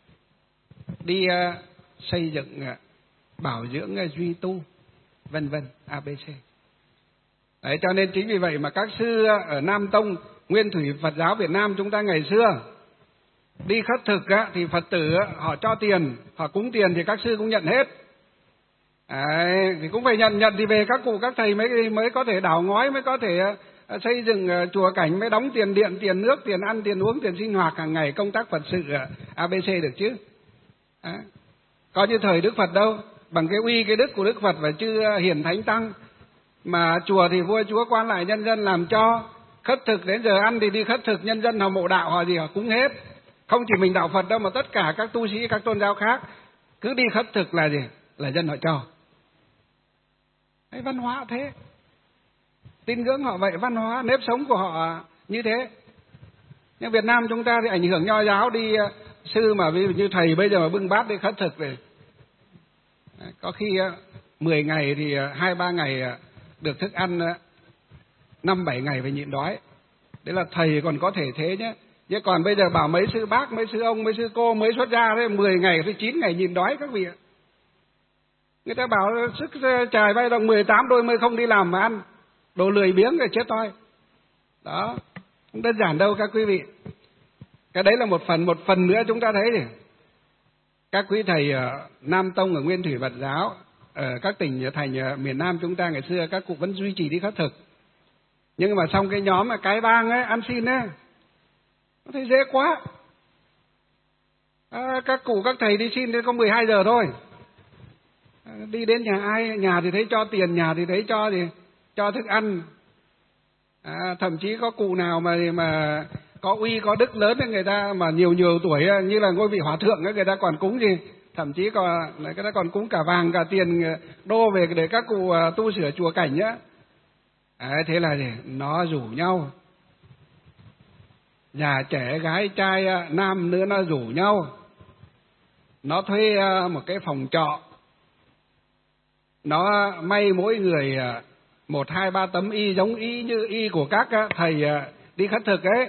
đi uh, xây dựng, uh, bảo dưỡng, uh, duy tu, vân vân, a bê xê. Đấy, cho nên chính vì vậy mà các sư ở Nam Tông, Nguyên Thủy Phật giáo Việt Nam chúng ta ngày xưa đi khất thực á, thì Phật tử á, họ cho tiền, họ cúng tiền thì các sư cũng nhận hết. Đấy, thì cũng phải nhận, nhận thì về các cụ các thầy mới mới có thể đảo ngói, mới có thể uh, xây dựng uh, chùa cảnh, mới đóng tiền điện, tiền nước, tiền ăn, tiền uống, tiền sinh hoạt hàng ngày, công tác Phật sự uh, a bê xê được chứ. Đấy. Có như thời Đức Phật đâu, bằng cái uy cái đức của Đức Phật và chư hiền thánh tăng, mà chùa thì vua chúa quan lại nhân dân làm cho, khất thực đến giờ ăn thì đi khất thực, nhân dân họ mộ đạo họ gì họ cúng hết. Không chỉ mình đạo Phật đâu mà tất cả các tu sĩ, các tôn giáo khác cứ đi khất thực là gì? Là dân họ cho. Đấy, văn hóa thế. Tín ngưỡng họ vậy, văn hóa, nếp sống của họ như thế. Nhưng Việt Nam chúng ta thì ảnh hưởng nho giáo, đi sư mà ví dụ như thầy bây giờ mà bưng bát đi khất thực thì có khi mười ngày thì hai ba ngày được thức ăn, năm bảy ngày phải nhịn đói. Đấy là thầy còn có thể thế nhé. Chứ còn bây giờ bảo mấy sư bác, mấy sư ông, mấy sư cô mới xuất gia đấy, mười ngày tới chín ngày nhịn đói các vị ạ. Người ta bảo sức trời bay đồng mười tám đôi mươi không đi làm mà ăn, đồ lười biếng rồi chết toi. Đó, không đơn giản đâu các quý vị. Cái đấy là một phần, một phần nữa chúng ta thấy thì các quý thầy ở Nam Tông, ở Nguyên Thủy Phật giáo, ở các tỉnh thành miền Nam chúng ta ngày xưa các cụ vẫn duy trì đi khất thực. Nhưng mà xong cái nhóm mà cái bang ấy, ăn xin ấy, nó thấy dễ quá. À, các cụ các thầy đi xin đến có mười hai giờ thôi. À, đi đến nhà ai, nhà thì thấy cho tiền, nhà thì thấy cho gì, cho thức ăn. À, thậm chí có cụ nào mà mà có uy có đức lớn thì người ta mà nhiều nhiều tuổi như là ngôi vị hòa thượng ấy, người ta còn cúng gì, thậm chí còn người ta còn cúng cả vàng cả tiền đô về để các cụ tu sửa chùa cảnh nhá. À, thế là gì? Nó rủ nhau, già trẻ gái trai nam nữa nó rủ nhau, nó thuê một cái phòng trọ nó may mỗi người một hai ba tấm y giống y như y của các thầy đi khất thực ấy.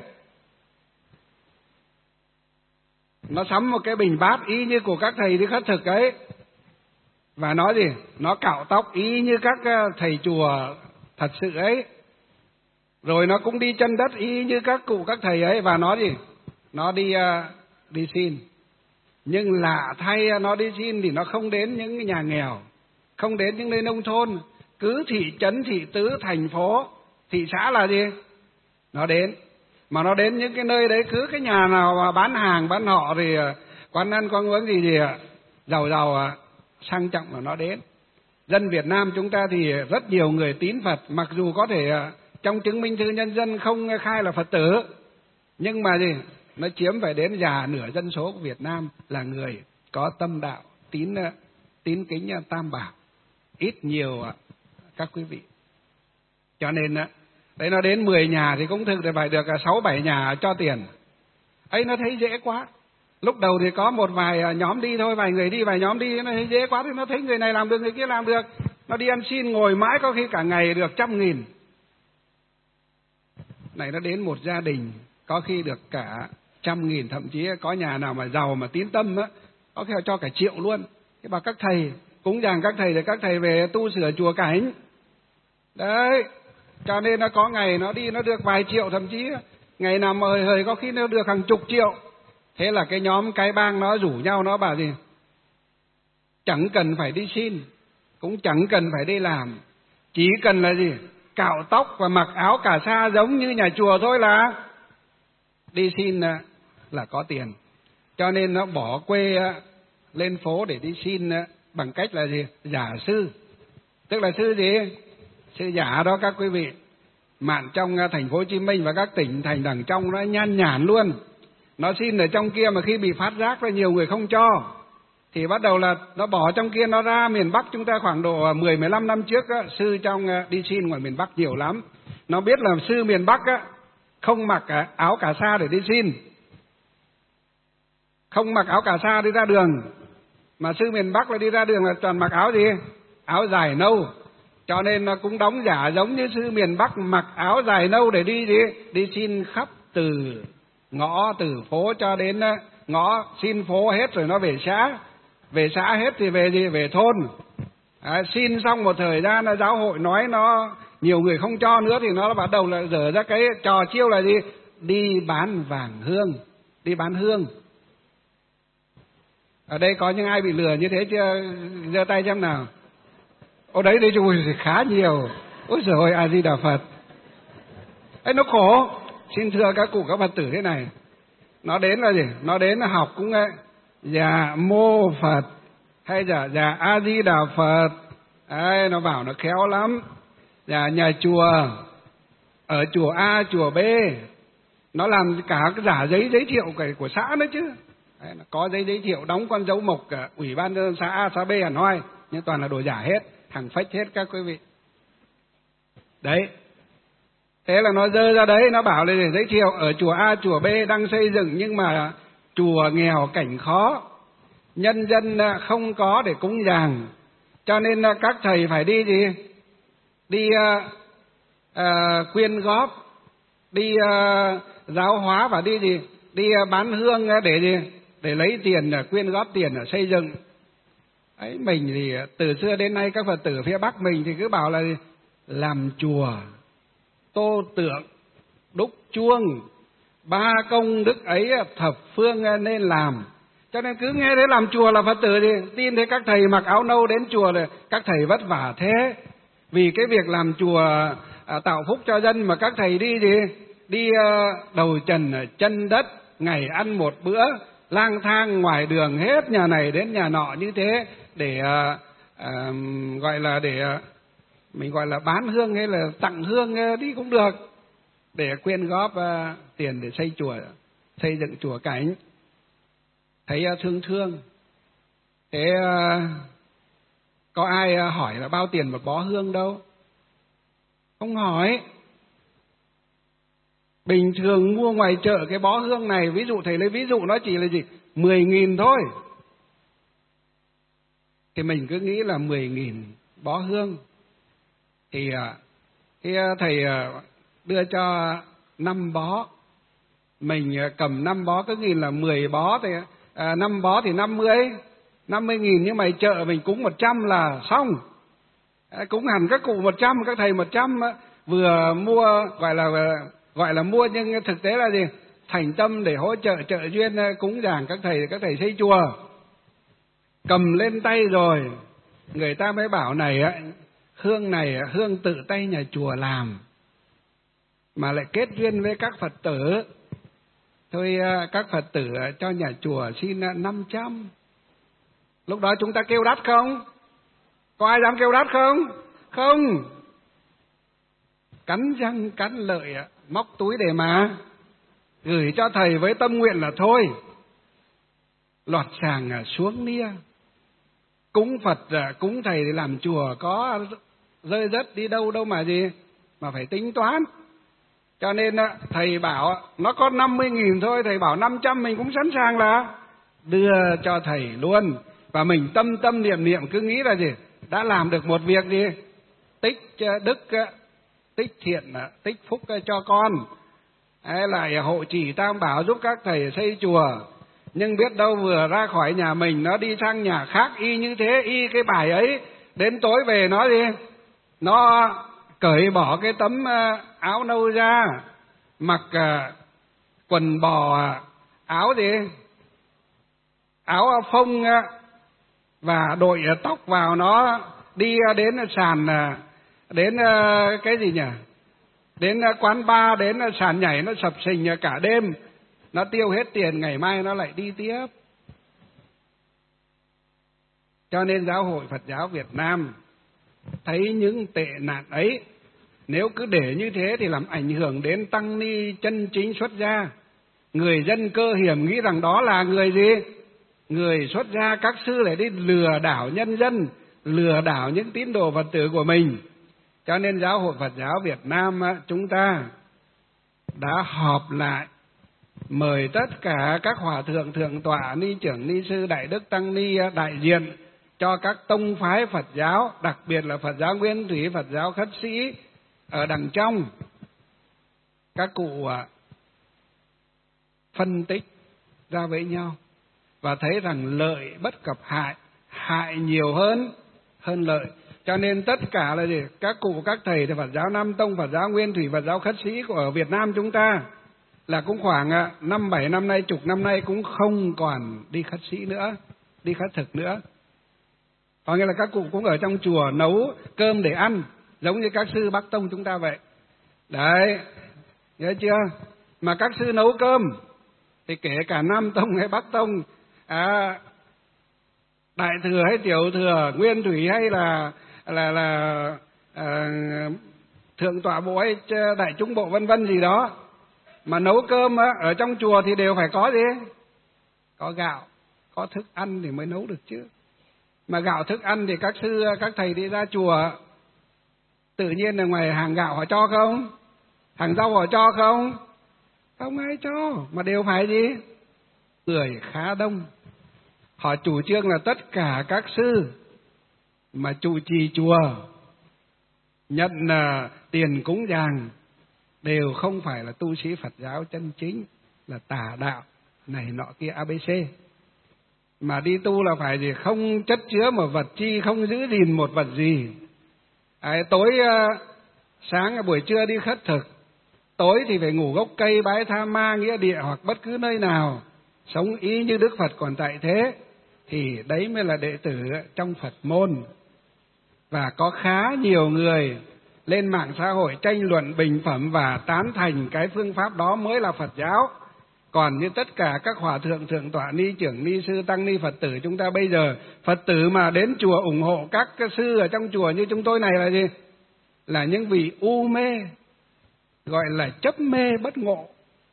Nó sắm một cái bình bát y như của các thầy đi khất thực ấy. Và nó gì? Nó cạo tóc y như các thầy chùa thật sự ấy. Rồi nó cũng đi chân đất y như các cụ các thầy ấy. Và nó gì? Nó đi đi xin. Nhưng lạ thay, nó đi xin thì nó không đến những nhà nghèo, không đến những nơi nông thôn. Cứ thị trấn, thị tứ, thành phố, thị xã là gì? Nó đến. Mà nó đến những cái nơi đấy, cứ cái nhà nào mà bán hàng, bán họ thì quán ăn, quán uống gì gì giàu giàu sang trọng mà nó đến. Dân Việt Nam chúng ta thì rất nhiều người tín Phật, mặc dù có thể trong chứng minh thư nhân dân không khai là Phật tử, nhưng mà gì? Nó chiếm phải đến già nửa dân số của Việt Nam là người có tâm đạo, tín tín kính Tam Bảo, ít nhiều các quý vị. Cho nên đấy, nó đến mười nhà thì cũng thực thì phải được sáu bảy nhà cho tiền. Ấy nó thấy dễ quá. Lúc đầu thì có một vài nhóm đi thôi, vài người đi, vài nhóm đi, nó thấy dễ quá thì nó thấy người này làm được, người kia làm được. Nó đi ăn xin ngồi mãi có khi cả ngày được trăm nghìn. Này nó đến một gia đình có khi được cả trăm nghìn, thậm chí có nhà nào mà giàu mà tín tâm á, có khi họ cho cả triệu luôn. Thế bảo các thầy, cúng dường các thầy, rồi các thầy về tu sửa chùa cảnh. Đấy, cho nên nó có ngày nó đi nó được vài triệu, thậm chí ngày nào mà hời hời có khi nó được hàng chục triệu. Thế là cái nhóm cái bang nó rủ nhau, nó bảo gì? Chẳng cần phải đi xin, cũng chẳng cần phải đi làm, chỉ cần là gì? Cạo tóc và mặc áo cà sa giống như nhà chùa thôi là đi xin là có tiền. Cho nên nó bỏ quê lên phố để đi xin bằng cách là gì? Giả sư. Tức là sư gì? Sư giả đó các quý vị. Mạn trong thành phố Hồ Chí Minh và các tỉnh thành đằng trong nó nhan nhản luôn. Nó xin ở trong kia mà khi bị phát giác ra nhiều người không cho, thì bắt đầu là nó bỏ trong kia, nó ra miền Bắc chúng ta khoảng độ mười mười lăm năm trước á, sư trong đi xin ngoài miền Bắc nhiều lắm. Nó biết là sư miền Bắc á không mặc áo cà sa để đi xin, không mặc áo cà sa đi ra đường, mà sư miền Bắc là đi ra đường là toàn mặc áo gì? Áo dài nâu. Cho nên nó cũng đóng giả giống như sư miền Bắc mặc áo dài nâu để đi gì? Đi xin khắp từ ngõ, từ phố cho đến ngõ, xin phố hết rồi nó về xã, về xã hết thì về gì? Về thôn. À, xin xong một thời gian là giáo hội nói nó nhiều người không cho nữa thì nó bắt đầu là dở ra cái trò chiêu là gì? Đi bán vàng hương, đi bán hương. Ở đây có những ai bị lừa như thế chưa? Giơ tay xem nào. Ô đấy đấy chú thì khá nhiều. Ôi giời ơi, A Di Đà Phật. Ấy nó khổ. Xin thưa các cụ các Phật tử thế này. Nó đến là gì? Nó đến là học cũng ấy, dạ mô Phật hay là dạ A Di Đà Phật. Ấy, nó bảo nó khéo lắm. Dạ nhà chùa, ở chùa A, chùa B. Nó làm cả cái giả giấy giới thiệu của xã nữa chứ. Đấy, có giấy giới thiệu đóng con dấu mộc cả ủy ban nhân dân xã A, xã B hẳn hoi, nhưng toàn là đồ giả hết, hàng fake hết các quý vị. Đấy. Thế là nó dơ ra đấy, nó bảo là để giới thiệu ở chùa A, chùa B đang xây dựng nhưng mà chùa nghèo cảnh khó, nhân dân không có để cúng dường, cho nên các thầy phải đi gì? Đi uh, uh, quyên góp, đi uh, giáo hóa và đi gì? Đi uh, bán hương để gì? Để lấy tiền, quyên góp tiền ở xây dựng. Ấy, mình thì từ xưa đến nay các Phật tử phía Bắc mình thì cứ bảo là làm chùa, tô tượng, đúc chuông, ba công đức ấy thập phương nên làm. Cho nên cứ nghe thấy làm chùa là Phật tử thì tin thấy các thầy mặc áo nâu đến chùa rồi các thầy vất vả thế. Vì cái việc làm chùa à, tạo phúc cho dân mà các thầy đi gì? Đi à, đầu trần chân đất, ngày ăn một bữa, lang thang ngoài đường hết nhà này đến nhà nọ như thế để à, à, gọi là để à, mình gọi là bán hương hay là tặng hương đi cũng được, để quyên góp à, tiền để xây chùa, xây dựng chùa cảnh. Thấy à, thương thương. Thế à, có ai à, hỏi là bao tiền một bó hương đâu? Không hỏi. Bình thường mua ngoài chợ cái bó hương này, ví dụ thầy lấy ví dụ nó chỉ là gì? mười nghìn thôi. Thì mình cứ nghĩ là mười nghìn bó hương. Thì khi thầy đưa cho năm bó, mình cầm năm bó cứ nghìn là mười bó, thì à, năm bó thì năm mươi, năm mươi nghìn, nhưng mà chợ mình cúng một trăm là xong. À, cúng hẳn các cụ một trăm, các thầy một trăm, vừa mua gọi là gọi là mua, nhưng thực tế là gì? Thành tâm để hỗ trợ trợ duyên cúng dường các thầy, các thầy xây chùa. Cầm lên tay rồi, người ta mới bảo này á, hương này hương tự tay nhà chùa làm, mà lại kết duyên với các Phật tử. Thôi các Phật tử cho nhà chùa xin năm trăm. Lúc đó chúng ta kêu đắt không? Có ai dám kêu đắt không? Không. Cắn răng cắn lợi, móc túi để mà gửi cho thầy với tâm nguyện là thôi. Lọt sàng xuống nia. Cúng Phật, cúng thầy để làm chùa có rơi rớt đi đâu đâu mà gì, mà phải tính toán. Cho nên thầy bảo nó có năm mươi nghìn thôi, thầy bảo năm trăm mình cũng sẵn sàng là đưa cho thầy luôn. Và mình tâm tâm niệm niệm cứ nghĩ là gì? Đã làm được một việc gì? Tích đức, tích thiện, tích phúc cho con. Hay lại hộ trì tam bảo giúp các thầy xây chùa. Nhưng biết đâu vừa ra khỏi nhà mình nó đi sang nhà khác y như thế, y cái bài ấy, đến tối về nó gì? Nó cởi bỏ cái tấm áo nâu ra, mặc quần bò, áo gì? Áo phông, và đội tóc vào, nó đi đến sàn, đến cái gì nhỉ? Đến quán bar, đến sàn nhảy, nó sập sình cả đêm, nó tiêu hết tiền, ngày mai nó lại đi tiếp. Cho nên Giáo hội Phật giáo Việt Nam thấy những tệ nạn ấy, nếu cứ để như thế thì làm ảnh hưởng đến tăng ni chân chính xuất gia. Người dân cơ hiểm nghĩ rằng đó là người gì? Người xuất gia, các sư lại đi lừa đảo nhân dân, lừa đảo những tín đồ Phật tử của mình. Cho nên Giáo hội Phật giáo Việt Nam chúng ta đã họp lại, mời tất cả các hòa thượng, thượng tọa, ni trưởng, ni sư, đại đức, tăng ni đại diện cho các tông phái Phật giáo, đặc biệt là Phật giáo Nguyên Thủy, Phật giáo Khất Sĩ ở đằng trong. Các cụ phân tích ra với nhau và thấy rằng lợi bất cập hại, hại nhiều hơn hơn lợi. Cho nên tất cả là gì? Các cụ, các thầy thì Phật giáo Nam Tông, Phật giáo Nguyên Thủy, Phật giáo Khất Sĩ của ở Việt Nam chúng ta là cũng khoảng năm bảy năm nay, chục năm nay cũng không còn đi khất sĩ nữa, đi khất thực nữa. Có nghĩa là các cụ cũng ở trong chùa nấu cơm để ăn, giống như các sư Bắc Tông chúng ta vậy. Đấy, nhớ chưa? Mà các sư nấu cơm thì kể cả Nam Tông hay Bắc Tông, à, Đại Thừa hay Tiểu Thừa, Nguyên Thủy hay là là là à, Thượng Tọa Bộ hay Đại Chúng Bộ vân vân gì đó, mà nấu cơm á, ở trong chùa thì đều phải có gì? Có gạo, có thức ăn thì mới nấu được chứ. Mà gạo thức ăn thì các sư, các thầy đi ra chùa, tự nhiên là ngoài hàng gạo họ cho không? Hàng rau họ cho không? Không ai cho, mà đều phải gì? Người khá đông. Họ chủ trương là tất cả các sư mà trụ trì chùa nhận là tiền cúng dường đều không phải là tu sĩ Phật giáo chân chính, là tà đạo này nọ kia a bê xê. Mà đi tu là phải gì? Không chất chứa một vật chi, không giữ gìn một vật gì. À, tối sáng buổi trưa đi khất thực, tối thì phải ngủ gốc cây, bái tha ma nghĩa địa hoặc bất cứ nơi nào, sống ý như Đức Phật còn tại thế, thì đấy mới là đệ tử trong Phật môn. Và có khá nhiều người lên mạng xã hội tranh luận bình phẩm và tán thành cái phương pháp đó mới là Phật giáo. Còn như tất cả các hòa thượng, thượng tọa, ni trưởng, ni sư, tăng ni Phật tử chúng ta bây giờ, Phật tử mà đến chùa ủng hộ các sư ở trong chùa như chúng tôi này là gì? Là những vị u mê, gọi là chấp mê bất ngộ.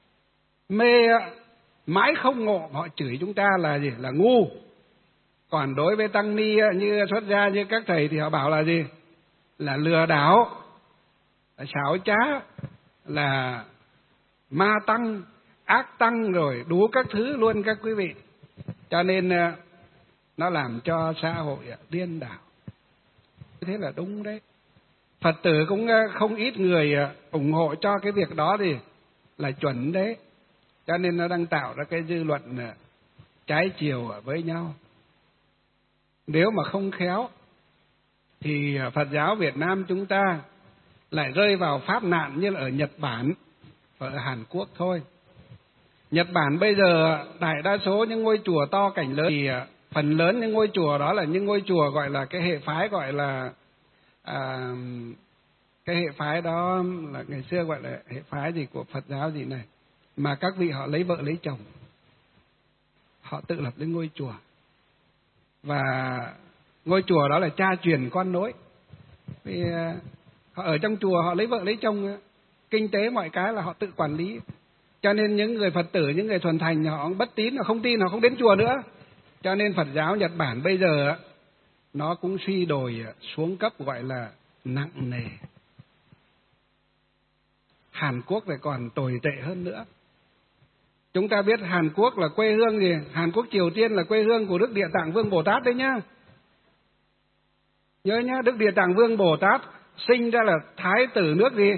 Mê mãi không ngộ, họ chửi chúng ta là gì? Là ngu. Còn đối với tăng ni như xuất gia như các thầy thì họ bảo là gì? Là lừa đảo, là xảo trá, là ma tăng, ác tăng, rồi đủ các thứ luôn các quý vị. Cho nên nó làm cho xã hội điên đảo. Thế là đúng đấy. Phật tử cũng không ít người ủng hộ cho cái việc đó thì là chuẩn đấy. Cho nên nó đang tạo ra cái dư luận trái chiều với nhau. Nếu mà không khéo thì Phật giáo Việt Nam chúng ta lại rơi vào pháp nạn như là ở Nhật Bản và ở Hàn Quốc thôi. Nhật Bản bây giờ đại đa số những ngôi chùa to cảnh lớn thì phần lớn những ngôi chùa đó là những ngôi chùa gọi là cái hệ phái gọi là à, cái hệ phái đó là ngày xưa gọi là hệ phái gì của Phật giáo gì này, mà các vị họ lấy vợ lấy chồng, họ tự lập lên ngôi chùa, và ngôi chùa đó là cha truyền con nối. Vì họ ở trong chùa họ lấy vợ lấy chồng, kinh tế mọi cái là họ tự quản lý. Cho nên những người Phật tử, những người thuần thành họ bất tín, họ không tin, họ không đến chùa nữa. Cho nên Phật giáo Nhật Bản bây giờ nó cũng suy đồi xuống cấp gọi là nặng nề. Hàn Quốc lại còn tồi tệ hơn nữa. Chúng ta biết Hàn Quốc là quê hương gì? Hàn Quốc Triều Tiên là quê hương của Đức Địa Tạng Vương Bồ Tát đấy nhá. Nhớ nhá, Đức Địa Tạng Vương Bồ Tát sinh ra là thái tử nước gì?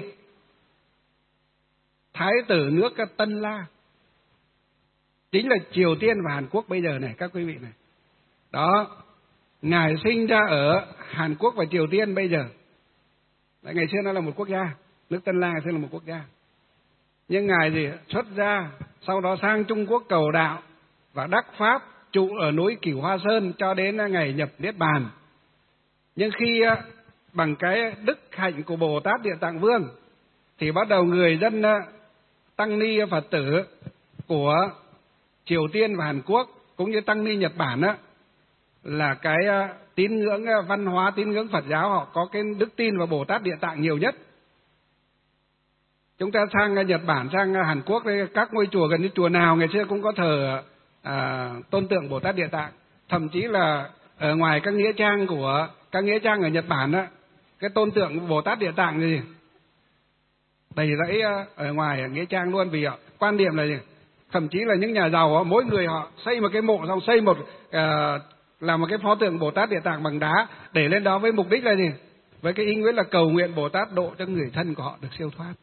Thái tử nước Tân La. Chính là Triều Tiên và Hàn Quốc bây giờ này các quý vị này. Đó, Ngài sinh ra ở Hàn Quốc và Triều Tiên bây giờ. Ngày xưa nó là một quốc gia, nước Tân La ngày xưa là một quốc gia. Nhưng Ngài gì xuất ra, sau đó sang Trung Quốc cầu đạo và đắc pháp trụ ở núi Cửu Hoa Sơn cho đến ngày nhập Niết Bàn. Nhưng khi bằng cái đức hạnh của Bồ Tát Địa Tạng Vương thì bắt đầu người dân tăng ni Phật tử của Triều Tiên và Hàn Quốc cũng như tăng ni Nhật Bản á, là cái tín ngưỡng văn hóa, tín ngưỡng Phật giáo họ có cái đức tin vào Bồ Tát Địa Tạng nhiều nhất. Chúng ta sang Nhật Bản, sang Hàn Quốc, các ngôi chùa gần như chùa nào ngày xưa cũng có thờ à, tôn tượng Bồ Tát Địa Tạng. Thậm chí là ở ngoài các nghĩa trang của các nghĩa trang ở Nhật Bản á, cái tôn tượng Bồ Tát Địa Tạng gì đầy rẫy ở ngoài nghĩa trang luôn. Vì họ quan điểm là gì? Thậm chí là những nhà giàu họ, mỗi người họ xây một cái mộ, xong xây một à, làm một cái pho tượng Bồ Tát Địa Tạng bằng đá để lên đó với mục đích là gì? Với cái ý nguyện là cầu nguyện Bồ Tát độ cho người thân của họ được siêu thoát.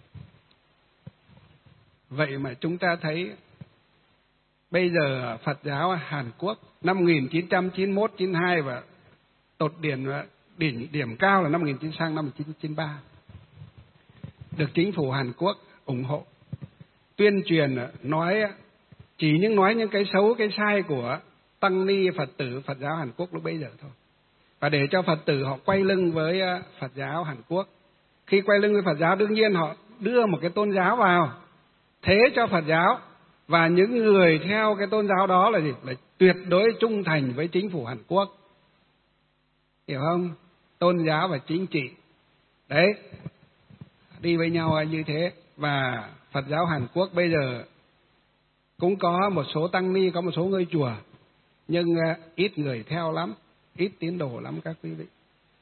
Vậy mà chúng ta thấy bây giờ Phật giáo Hàn Quốc năm một nghìn chín trăm chín mươi mốt chín mươi hai và tột điểm đỉnh điểm cao là năm một nghìn chín trăm năm một nghìn chín trăm chín mươi ba, được chính phủ Hàn Quốc ủng hộ, tuyên truyền nói chỉ những nói những cái xấu cái sai của tăng ni Phật tử Phật giáo Hàn Quốc lúc bấy giờ thôi, và để cho Phật tử họ quay lưng với Phật giáo Hàn Quốc. Khi quay lưng với Phật giáo đương nhiên họ đưa một cái tôn giáo vào thế cho Phật giáo, và những người theo cái tôn giáo đó là gì? Là tuyệt đối trung thành với chính phủ Hàn Quốc. Hiểu không? Tôn giáo và chính trị. Đấy, đi với nhau như thế. Và Phật giáo Hàn Quốc bây giờ cũng có một số tăng ni, có một số ngôi chùa, nhưng ít người theo lắm, ít tín đồ lắm các quý vị.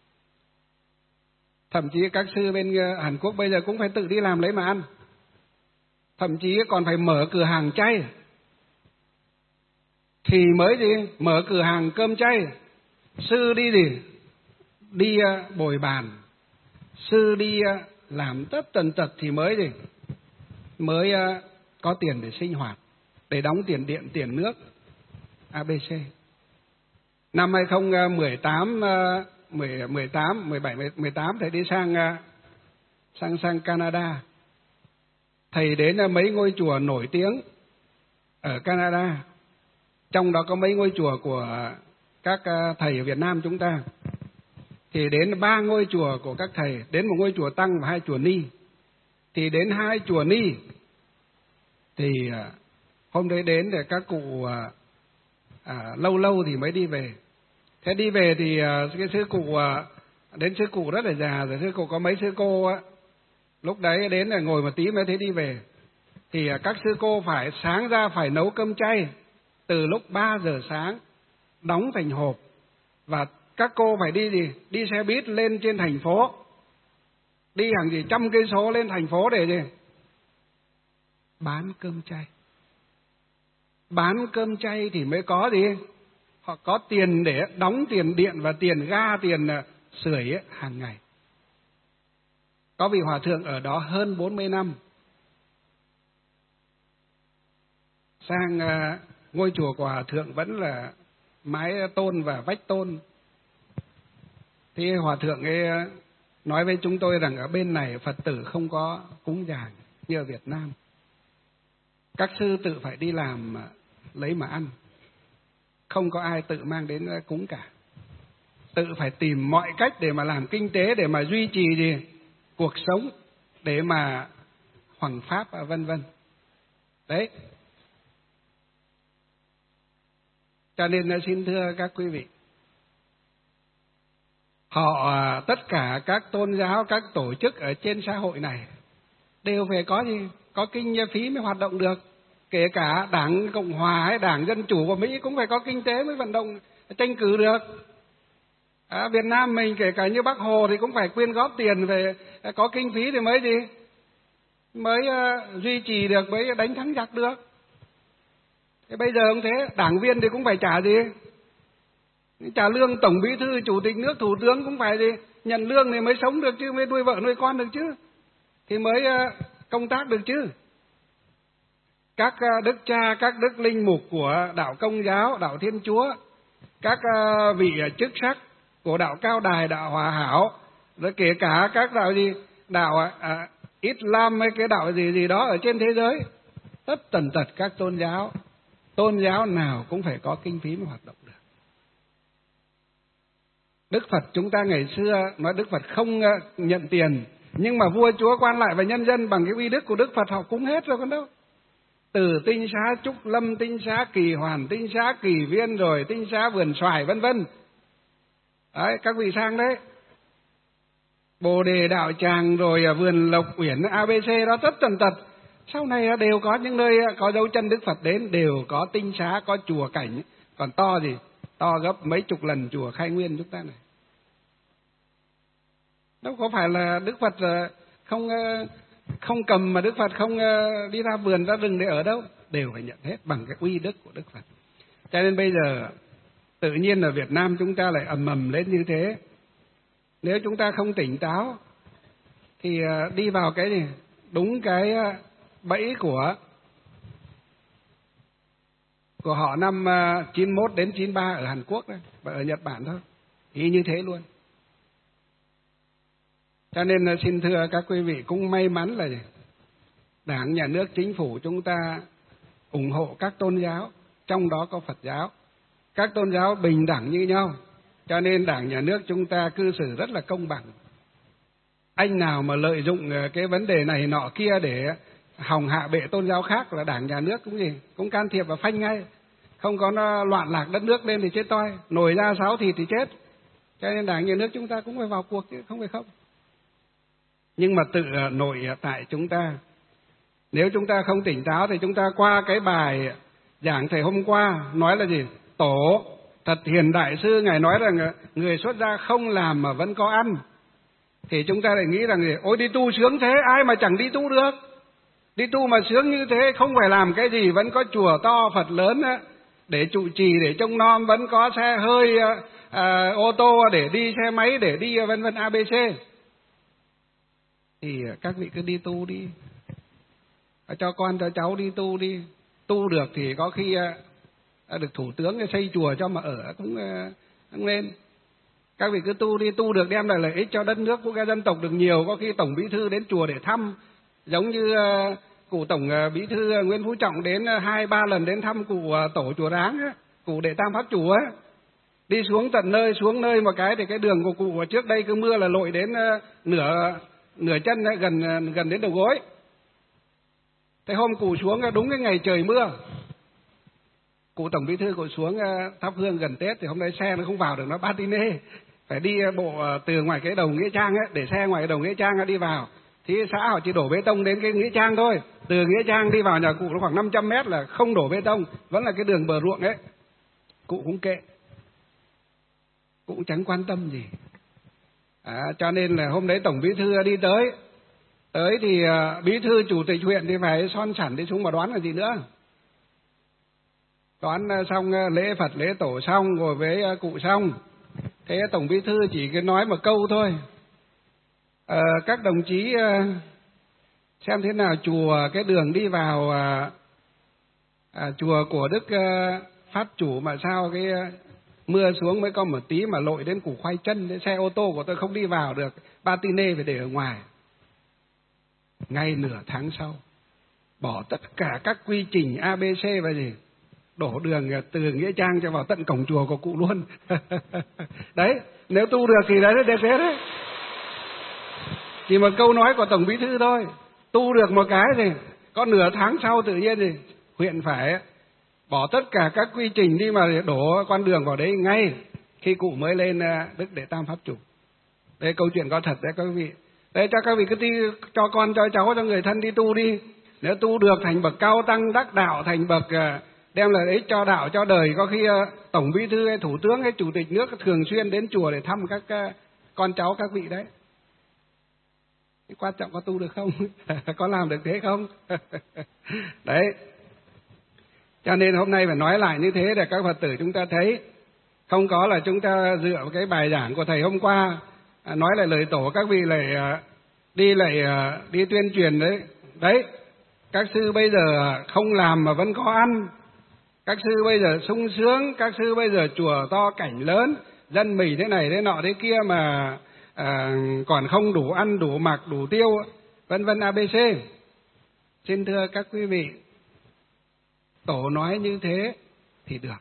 Thậm chí các sư bên Hàn Quốc bây giờ cũng phải tự đi làm lấy mà ăn. Thậm chí còn phải mở cửa hàng chay thì mới gì mở cửa hàng cơm chay. Sư đi gì đi bồi bàn, sư đi làm tất tần tật thì mới gì mới có tiền để sinh hoạt, để đóng tiền điện tiền nước a bê xê. Năm hai không một tám mười tám mười bảy mười tám thầy đi sang sang sang Canada. Thầy đến mấy ngôi chùa nổi tiếng ở Canada, trong đó có mấy ngôi chùa của các thầy ở Việt Nam chúng ta. Thì đến ba ngôi chùa của các thầy, đến một ngôi chùa Tăng và hai chùa Ni. Thì đến hai chùa Ni thì hôm đấy đến để các cụ à, lâu lâu thì mới đi về. Thế đi về thì cái sư cụ đến sư cụ rất là già rồi, sư cụ có mấy sư cô á, lúc đấy đến là ngồi một tí mới thấy đi về. Thì các sư cô phải sáng ra phải nấu cơm chay từ lúc ba giờ sáng, đóng thành hộp, và các cô phải đi gì đi xe buýt lên trên thành phố, đi hàng gì trăm cây số lên thành phố để gì bán cơm chay. Bán cơm chay thì mới có gì, họ có tiền để đóng tiền điện và tiền ga, tiền sưởi hàng ngày. Có vị hòa thượng ở đó hơn bốn mươi năm. Sang ngôi chùa của hòa thượng vẫn là mái tôn và vách tôn. Thì hòa thượng ấy nói với chúng tôi rằng ở bên này Phật tử không có cúng dường như ở Việt Nam. Các sư tự phải đi làm lấy mà ăn. Không có ai tự mang đến cúng cả. Tự phải tìm mọi cách để mà làm kinh tế, để mà duy trì gì? Cuộc sống, để mà hoằng pháp vân vân. Đấy. Cho nên xin thưa các quý vị, họ tất cả các tôn giáo, các tổ chức ở trên xã hội này đều phải có gì? Có kinh phí mới hoạt động được. Kể cả Đảng Cộng Hòa hay Đảng Dân Chủ của Mỹ cũng phải có kinh tế mới vận động tranh cử được. À, Việt Nam mình kể cả như Bác Hồ thì cũng phải quyên góp tiền về, có kinh phí thì mới gì? Mới uh, duy trì được, mới đánh thắng giặc được. Thế bây giờ không thế, đảng viên thì cũng phải trả gì? Trả lương Tổng Bí thư, Chủ tịch nước, Thủ tướng cũng phải gì? Nhận lương thì mới sống được chứ, mới nuôi vợ nuôi con được chứ. Thì mới uh, công tác được chứ. Các uh, đức cha, các đức linh mục của đạo Công giáo, đạo Thiên Chúa, các uh, vị chức sắc của đạo Cao Đài, đạo Hòa Hảo, rồi kể cả các đạo gì? Đạo uh, Islam hay cái đạo gì gì đó ở trên thế giới. Tất tần tật các tôn giáo. Tôn giáo nào cũng phải có kinh phí mới hoạt động được. Đức Phật chúng ta ngày xưa nói Đức Phật không nhận tiền, nhưng mà vua chúa quan lại và nhân dân bằng cái uy đức của Đức Phật họ cúng hết rồi còn đâu. Từ tinh xá Trúc Lâm, tinh xá Kỳ Hoàn, tinh xá Kỳ Viên, rồi tinh xá Vườn Xoài vân vân. Đấy, các vị sang đấy. Bồ Đề Đạo Tràng, rồi Vườn Lộc Uyển, a bê xê đó tất tần tật. Sau này đều có những nơi có dấu chân Đức Phật đến, đều có tinh xá, có chùa cảnh. Còn to gì? To gấp mấy chục lần chùa Khai Nguyên chúng ta này. Đâu có phải là Đức Phật không không cầm mà Đức Phật không đi ra vườn ra rừng để ở đâu. Đều phải nhận hết bằng cái uy đức của Đức Phật. Cho nên bây giờ tự nhiên ở Việt Nam chúng ta lại ầm ầm lên như thế. Nếu chúng ta không tỉnh táo thì đi vào cái gì? Đúng cái bẫy của của họ năm chín mốt đến chín ba ở Hàn Quốc đấy, và ở Nhật Bản thôi. Ý như thế luôn. Cho nên xin thưa các quý vị, cũng may mắn là Đảng, Nhà nước, Chính phủ chúng ta ủng hộ các tôn giáo, trong đó có Phật giáo. Các tôn giáo bình đẳng như nhau. Cho nên Đảng, Nhà nước chúng ta cư xử rất là công bằng. Anh nào mà lợi dụng cái vấn đề này nọ kia để hòng hạ bệ tôn giáo khác là Đảng, Nhà nước cũng gì? Cũng can thiệp và phanh ngay. Không có nó loạn lạc đất nước lên thì chết toi. Nổi ra sáo thịt thì chết. Cho nên Đảng, Nhà nước chúng ta cũng phải vào cuộc chứ không phải không. Nhưng mà tự nội tại chúng ta, nếu chúng ta không tỉnh táo thì chúng ta qua cái bài giảng thầy hôm qua nói là gì? Tổ Thật Hiền Đại Sư Ngài nói rằng người xuất gia không làm mà vẫn có ăn. Thì chúng ta lại nghĩ rằng gì? Ôi đi tu sướng thế, ai mà chẳng đi tu được. Đi tu mà sướng như thế, không phải làm cái gì, vẫn có chùa to Phật lớn để trụ trì, để trông nom, vẫn có xe hơi, à, ô tô để đi, xe máy để đi vân vân a bê xê. Thì các vị cứ đi tu đi, cho con cho cháu đi tu đi. Tu được thì có khi được thủ tướng xây chùa cho mà ở cũng cũng lên. Các vị cứ tu đi, tu được đem lại lợi ích cho đất nước của các dân tộc được nhiều. Có khi Tổng Bí thư đến chùa để thăm, giống như cụ Tổng Bí thư Nguyễn Phú Trọng đến hai ba lần đến thăm cụ tổ chùa Ráng, cụ Đệ Tam Pháp Chủ á. Đi xuống tận nơi, xuống nơi một cái thì cái đường của cụ trước đây cứ mưa là lội đến nửa nửa chân gần gần đến đầu gối. Thế hôm cụ xuống đúng cái ngày trời mưa, cụ Tổng Bí thư cụ xuống thắp hương gần Tết thì hôm nay xe nó không vào được, nó patine, phải đi bộ từ ngoài cái đầu Nghĩa Trang ấy, để xe ngoài cái đầu Nghĩa Trang đi vào. Thì xã họ chỉ đổ bê tông đến cái Nghĩa Trang thôi, từ Nghĩa Trang đi vào nhà cụ nó khoảng năm trăm mét là không đổ bê tông, vẫn là cái đường bờ ruộng ấy. Cụ cũng kệ, cũng chẳng quan tâm gì. À, cho nên là hôm đấy Tổng Bí thư đi tới, tới thì uh, Bí thư Chủ tịch huyện thì phải son sẵn đi xuống mà đoán là gì nữa. Đoán uh, xong uh, lễ Phật lễ Tổ xong, ngồi với uh, cụ xong, Thế Tổng Bí thư chỉ cứ nói một câu thôi. Ờ, các đồng chí xem thế nào chùa, cái đường đi vào à, à, chùa của Đức à, Pháp Chủ mà sao cái à, mưa xuống mới có một tí mà lội đến củ khoai chân, đến xe ô tô của tôi không đi vào được, patine phải để ở ngoài. Ngay nửa tháng sau, bỏ tất cả các quy trình a bê xê và gì, đổ đường từ Nghĩa Trang cho vào tận cổng chùa của cụ luôn. Đấy, nếu tu được thì đấy là thế đấy. Chỉ một câu nói của Tổng Bí thư thôi, tu được một cái thì có nửa tháng sau tự nhiên thì huyện phải bỏ tất cả các quy trình đi mà đổ con đường vào đấy ngay khi cụ mới lên Đức Đệ Tam Pháp Chủ. Đây câu chuyện có thật đấy các vị. Đây cho các vị cứ đi, cho con cho cháu cho người thân đi tu đi. Nếu tu được thành bậc cao tăng đắc đạo, thành bậc đem lợi ích cho đạo cho đời, có khi Tổng Bí thư hay Thủ tướng hay Chủ tịch nước thường xuyên đến chùa để thăm các con cháu các vị đấy. Quan trọng có tu được không? Có làm được thế không? Đấy. Cho nên hôm nay phải nói lại như thế để các Phật tử chúng ta thấy. Không có là chúng ta dựa vào cái bài giảng của thầy hôm qua, nói lại lời tổ, các vị lại đi lại đi tuyên truyền đấy. Đấy, các sư bây giờ không làm mà vẫn có ăn. Các sư bây giờ sung sướng, các sư bây giờ chùa to cảnh lớn, dân mình thế này thế nọ thế kia mà à, còn không đủ ăn, đủ mặc, đủ tiêu, vân vân a bê xê. Xin thưa các quý vị, tổ nói như thế thì được,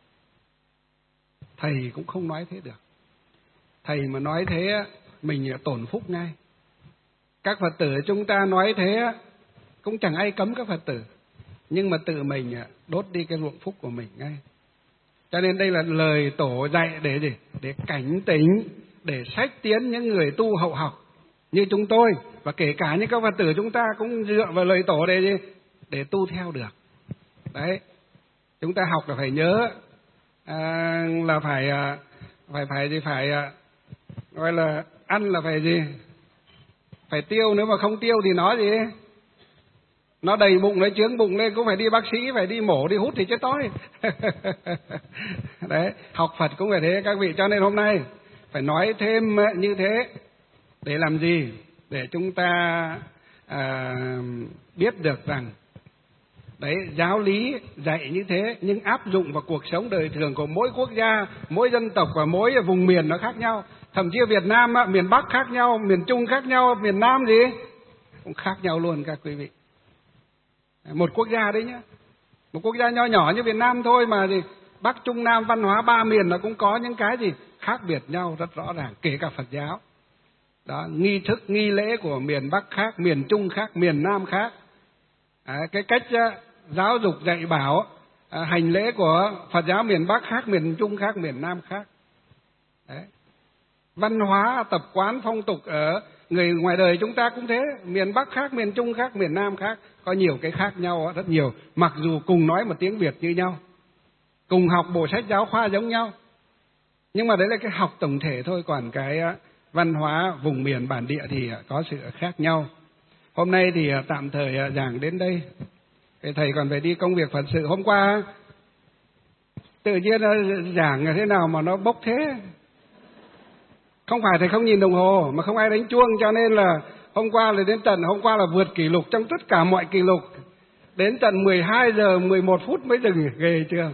thầy cũng không nói thế được. Thầy mà nói thế mình tổn phúc ngay. Các Phật tử chúng ta nói thế cũng chẳng ai cấm các Phật tử, nhưng mà tự mình đốt đi cái ruộng phúc của mình ngay. Cho nên đây là lời tổ dạy để gì? Để cảnh tỉnh, để sách tiến những người tu hậu học như chúng tôi, và kể cả những các Phật tử chúng ta cũng dựa vào lời tổ để gì? Để tu theo được. Đấy, chúng ta học là phải nhớ, à, là phải phải phải gì phải gọi là ăn là phải gì? Phải tiêu, nếu mà không tiêu thì nó gì? Nó đầy bụng, nó chướng bụng lên cũng phải đi bác sĩ, phải đi mổ, đi hút thì chết tối. Đấy, học Phật cũng phải thế các vị. Cho nên hôm nay phải nói thêm như thế để làm gì? Để chúng ta à, biết được rằng đấy, giáo lý dạy như thế nhưng áp dụng vào cuộc sống đời thường của mỗi quốc gia, mỗi dân tộc và mỗi vùng miền nó khác nhau. Thậm chí Việt Nam, miền Bắc khác nhau, miền Trung khác nhau, miền Nam gì cũng khác nhau luôn các quý vị. Một quốc gia đấy nhá, một quốc gia nho nhỏ như Việt Nam thôi mà gì Bắc Trung Nam văn hóa ba miền nó cũng có những cái gì khác biệt nhau rất rõ ràng, kể cả Phật giáo. Đó, nghi thức nghi lễ của miền Bắc khác, miền Trung khác, miền Nam khác. À, cái cách giáo dục dạy bảo à, hành lễ của Phật giáo miền Bắc khác, miền Trung khác, miền Nam khác. Đấy. Văn hóa tập quán phong tục ở người ngoài đời chúng ta cũng thế, miền Bắc khác, miền Trung khác, miền Nam khác, có nhiều cái khác nhau rất nhiều, mặc dù cùng nói một tiếng Việt như nhau, cùng học bộ sách giáo khoa giống nhau, nhưng mà đấy là cái học tổng thể thôi, còn cái văn hóa vùng miền bản địa thì có sự khác nhau. Hôm nay thì tạm thời giảng đến đây, thầy còn phải đi công việc Phật sự. Hôm qua tự nhiên giảng thế nào mà nó bốc thế, không phải thầy không nhìn đồng hồ mà không ai đánh chuông, cho nên là hôm qua là đến tận hôm qua là vượt kỷ lục trong tất cả mọi kỷ lục, đến tận mười hai giờ mười một phút mới dừng. Ghê chưa?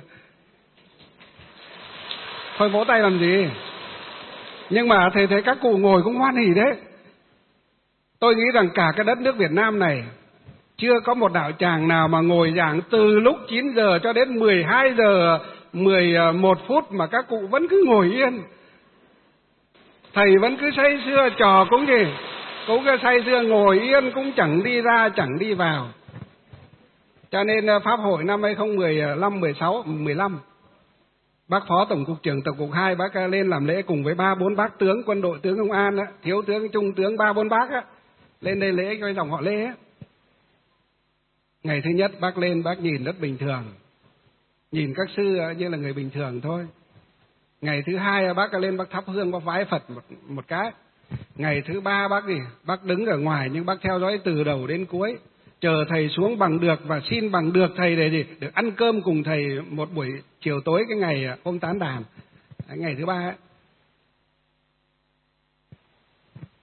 Thôi vỗ tay làm gì? Nhưng mà thầy thấy các cụ ngồi cũng hoan hỉ đấy. Tôi nghĩ rằng cả cái đất nước Việt Nam này chưa có một đạo tràng nào mà ngồi giảng từ lúc chín giờ cho đến mười hai giờ mười một phút mà các cụ vẫn cứ ngồi yên. Thầy vẫn cứ say sưa, trò cũng gì cũng cứ say sưa ngồi yên, cũng chẳng đi ra chẳng đi vào. Cho nên Pháp hội năm hai không một năm, mười sáu, mười lăm, bác Phó Tổng cục trưởng Tổng cục hai, bác lên làm lễ cùng với ba bốn bác tướng quân đội, tướng công an, thiếu tướng, trung tướng, ba bốn bác á, lên đây lễ với dòng họ Lê á. Ngày thứ nhất bác lên, bác nhìn rất bình thường, nhìn các sư như là người bình thường thôi. Ngày thứ hai bác lên bác thắp hương, bác vái Phật một, một cái. Ngày thứ ba bác gì bác đứng ở ngoài nhưng bác theo dõi từ đầu đến cuối, chờ thầy xuống bằng được và xin bằng được thầy để gì được ăn cơm cùng thầy một buổi chiều tối cái ngày hôm tán đàn, ngày thứ ba ấy.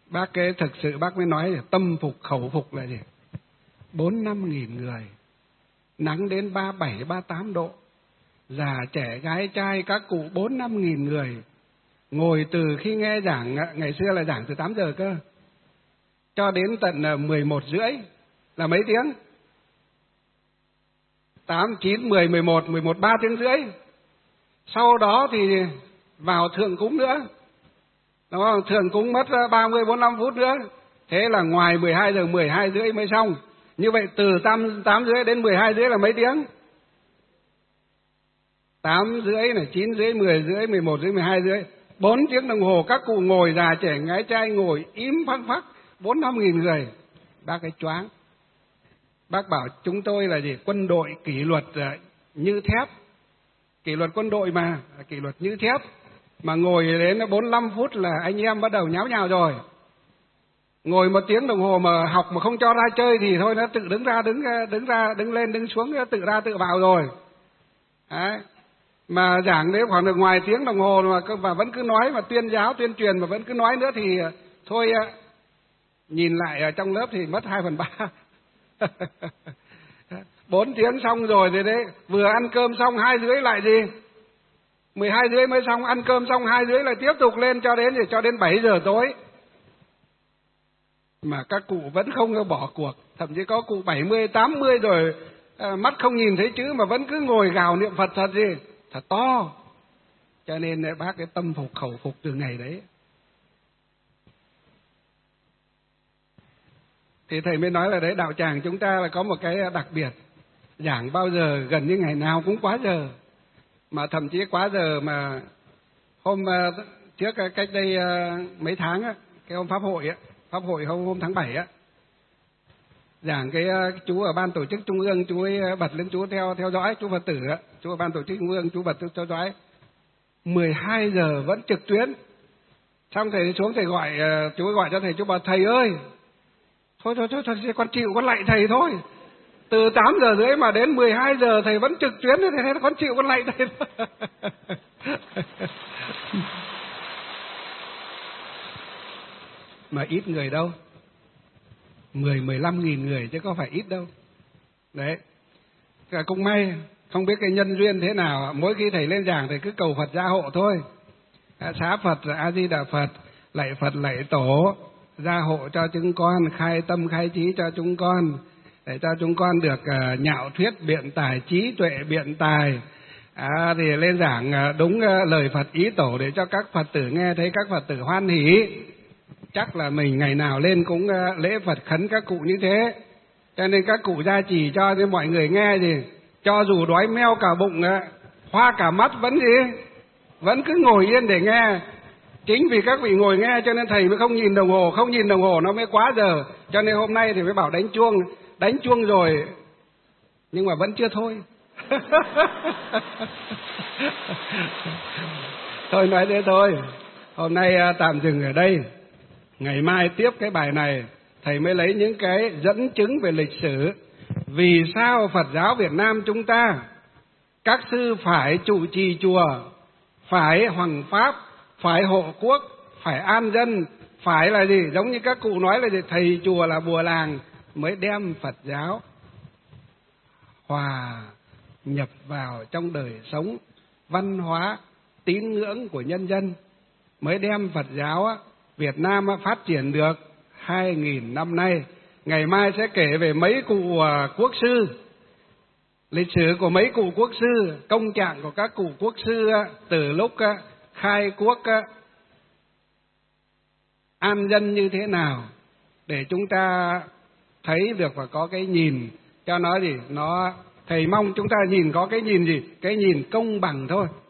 Bác cái thực sự bác mới nói là tâm phục khẩu phục là gì? Bốn năm nghìn người, nắng đến ba bảy, ba tám độ, già trẻ gái trai các cụ bốn năm nghìn người, ngồi từ khi nghe giảng, ngày xưa là giảng từ tám giờ cơ, cho đến tận mười một rưỡi là mấy tiếng? Tám, chín, mười, mười một, mười một, ba tiếng rưỡi. Sau đó thì vào thượng cúng nữa, đúng không? Thượng cúng mất ba mươi, bốn mươi lăm phút nữa. Thế là ngoài mười hai giờ, mười hai rưỡi mới xong. Như vậy từ tám rưỡi đến mười hai rưỡi là mấy tiếng? Tám rưỡi này, chín rưỡi, mười rưỡi, mười một rưỡi, mười hai rưỡi. Bốn tiếng đồng hồ các cụ ngồi, già trẻ gái trai ngồi im phăng phắc, bốn năm nghìn người. Bác ấy choáng. Bác bảo chúng tôi là gì? Quân đội kỷ luật như thép. Kỷ luật quân đội mà, kỷ luật như thép. Mà ngồi đến bốn mươi lăm phút là anh em bắt đầu nháo nhào rồi. Ngồi một tiếng đồng hồ mà học mà không cho ra chơi thì thôi, nó tự đứng ra, đứng đứng ra, đứng lên, đứng xuống, tự ra, tự vào rồi. Đấy. Mà giảng đấy khoảng được ngoài tiếng đồng hồ mà, mà vẫn cứ nói, mà tuyên giáo, tuyên truyền mà vẫn cứ nói nữa thì thôi, nhìn lại ở trong lớp thì mất hai phần ba. Bốn tiếng xong rồi thì đấy, vừa ăn cơm xong hai rưỡi lại gì? Mười hai rưỡi mới xong, ăn cơm xong hai rưỡi lại tiếp tục lên cho đến cho đến bảy giờ tối. Mà các cụ vẫn không bỏ cuộc, thậm chí có cụ bảy mươi, tám mươi rồi, à, mắt không nhìn thấy chữ mà vẫn cứ ngồi gào niệm Phật thật gì, thật to. Cho nên bác cái tâm phục khẩu phục từ ngày đấy. Thì thầy mới nói là đấy, đạo tràng chúng ta là có một cái đặc biệt, giảng bao giờ gần như ngày nào cũng quá giờ, mà thậm chí quá giờ mà hôm trước cách đây mấy tháng á, cái hôm pháp hội á, pháp hội hôm hôm tháng bảy á, giảng cái chú ở ban tổ chức trung ương, chú ấy bật lên, chú theo theo dõi, chú Phật tử á, chú ở ban tổ chức trung ương, chú bật theo dõi, mười hai giờ vẫn trực tuyến. Xong thầy xuống thầy gọi, chú ấy gọi cho thầy, chú bảo thầy ơi, thôi thôi thôi, thôi con chịu, con lạy thầy thôi. Từ tám giờ rưỡi mà đến mười hai giờ thầy vẫn trực tuyến, thì thế con chịu, con lạy thầy thôi. Mà ít người đâu, mười, mười lăm nghìn người chứ có phải ít đâu. Đấy, cũng may, không biết cái nhân duyên thế nào, mỗi khi thầy lên giảng thầy cứ cầu Phật gia hộ thôi. Xá Phật, A Di Đà Phật, lạy Phật, lạy Tổ, gia hộ cho chúng con, khai tâm khai trí cho chúng con, để cho chúng con được uh, nhạo thuyết biện tài, trí tuệ biện tài. À, thì lên giảng uh, đúng uh, lời Phật ý Tổ để cho các Phật tử nghe thấy các Phật tử hoan hỷ. Chắc là mình ngày nào lên cũng uh, lễ Phật khấn các cụ như thế. Cho nên các cụ gia trì cho nên mọi người nghe gì, cho dù đói meo cả bụng, uh, hoa cả mắt vẫn gì, vẫn cứ ngồi yên để nghe. Chính vì các vị ngồi nghe cho nên thầy mới không nhìn đồng hồ, không nhìn đồng hồ nó mới quá giờ. Cho nên hôm nay thì mới bảo đánh chuông, đánh chuông rồi, nhưng mà vẫn chưa thôi. Thôi nói thế thôi, hôm nay tạm dừng ở đây. Ngày mai tiếp cái bài này, thầy mới lấy những cái dẫn chứng về lịch sử. Vì sao Phật giáo Việt Nam chúng ta, các sư phải trụ trì chùa, phải hoằng pháp, phải hộ quốc, phải an dân, phải là gì? Giống như các cụ nói là gì? Thầy chùa là bùa làng, mới đem Phật giáo hòa nhập vào trong đời sống văn hóa tín ngưỡng của nhân dân, mới đem Phật giáo Việt Nam phát triển được hai nghìn năm nay. Ngày mai sẽ kể về mấy cụ quốc sư, lịch sử của mấy cụ quốc sư, công trạng của các cụ quốc sư từ lúc khai quốc an dân như thế nào, để chúng ta thấy được và có cái nhìn cho nó gì, nó thầy mong chúng ta nhìn có cái nhìn gì, cái nhìn công bằng thôi.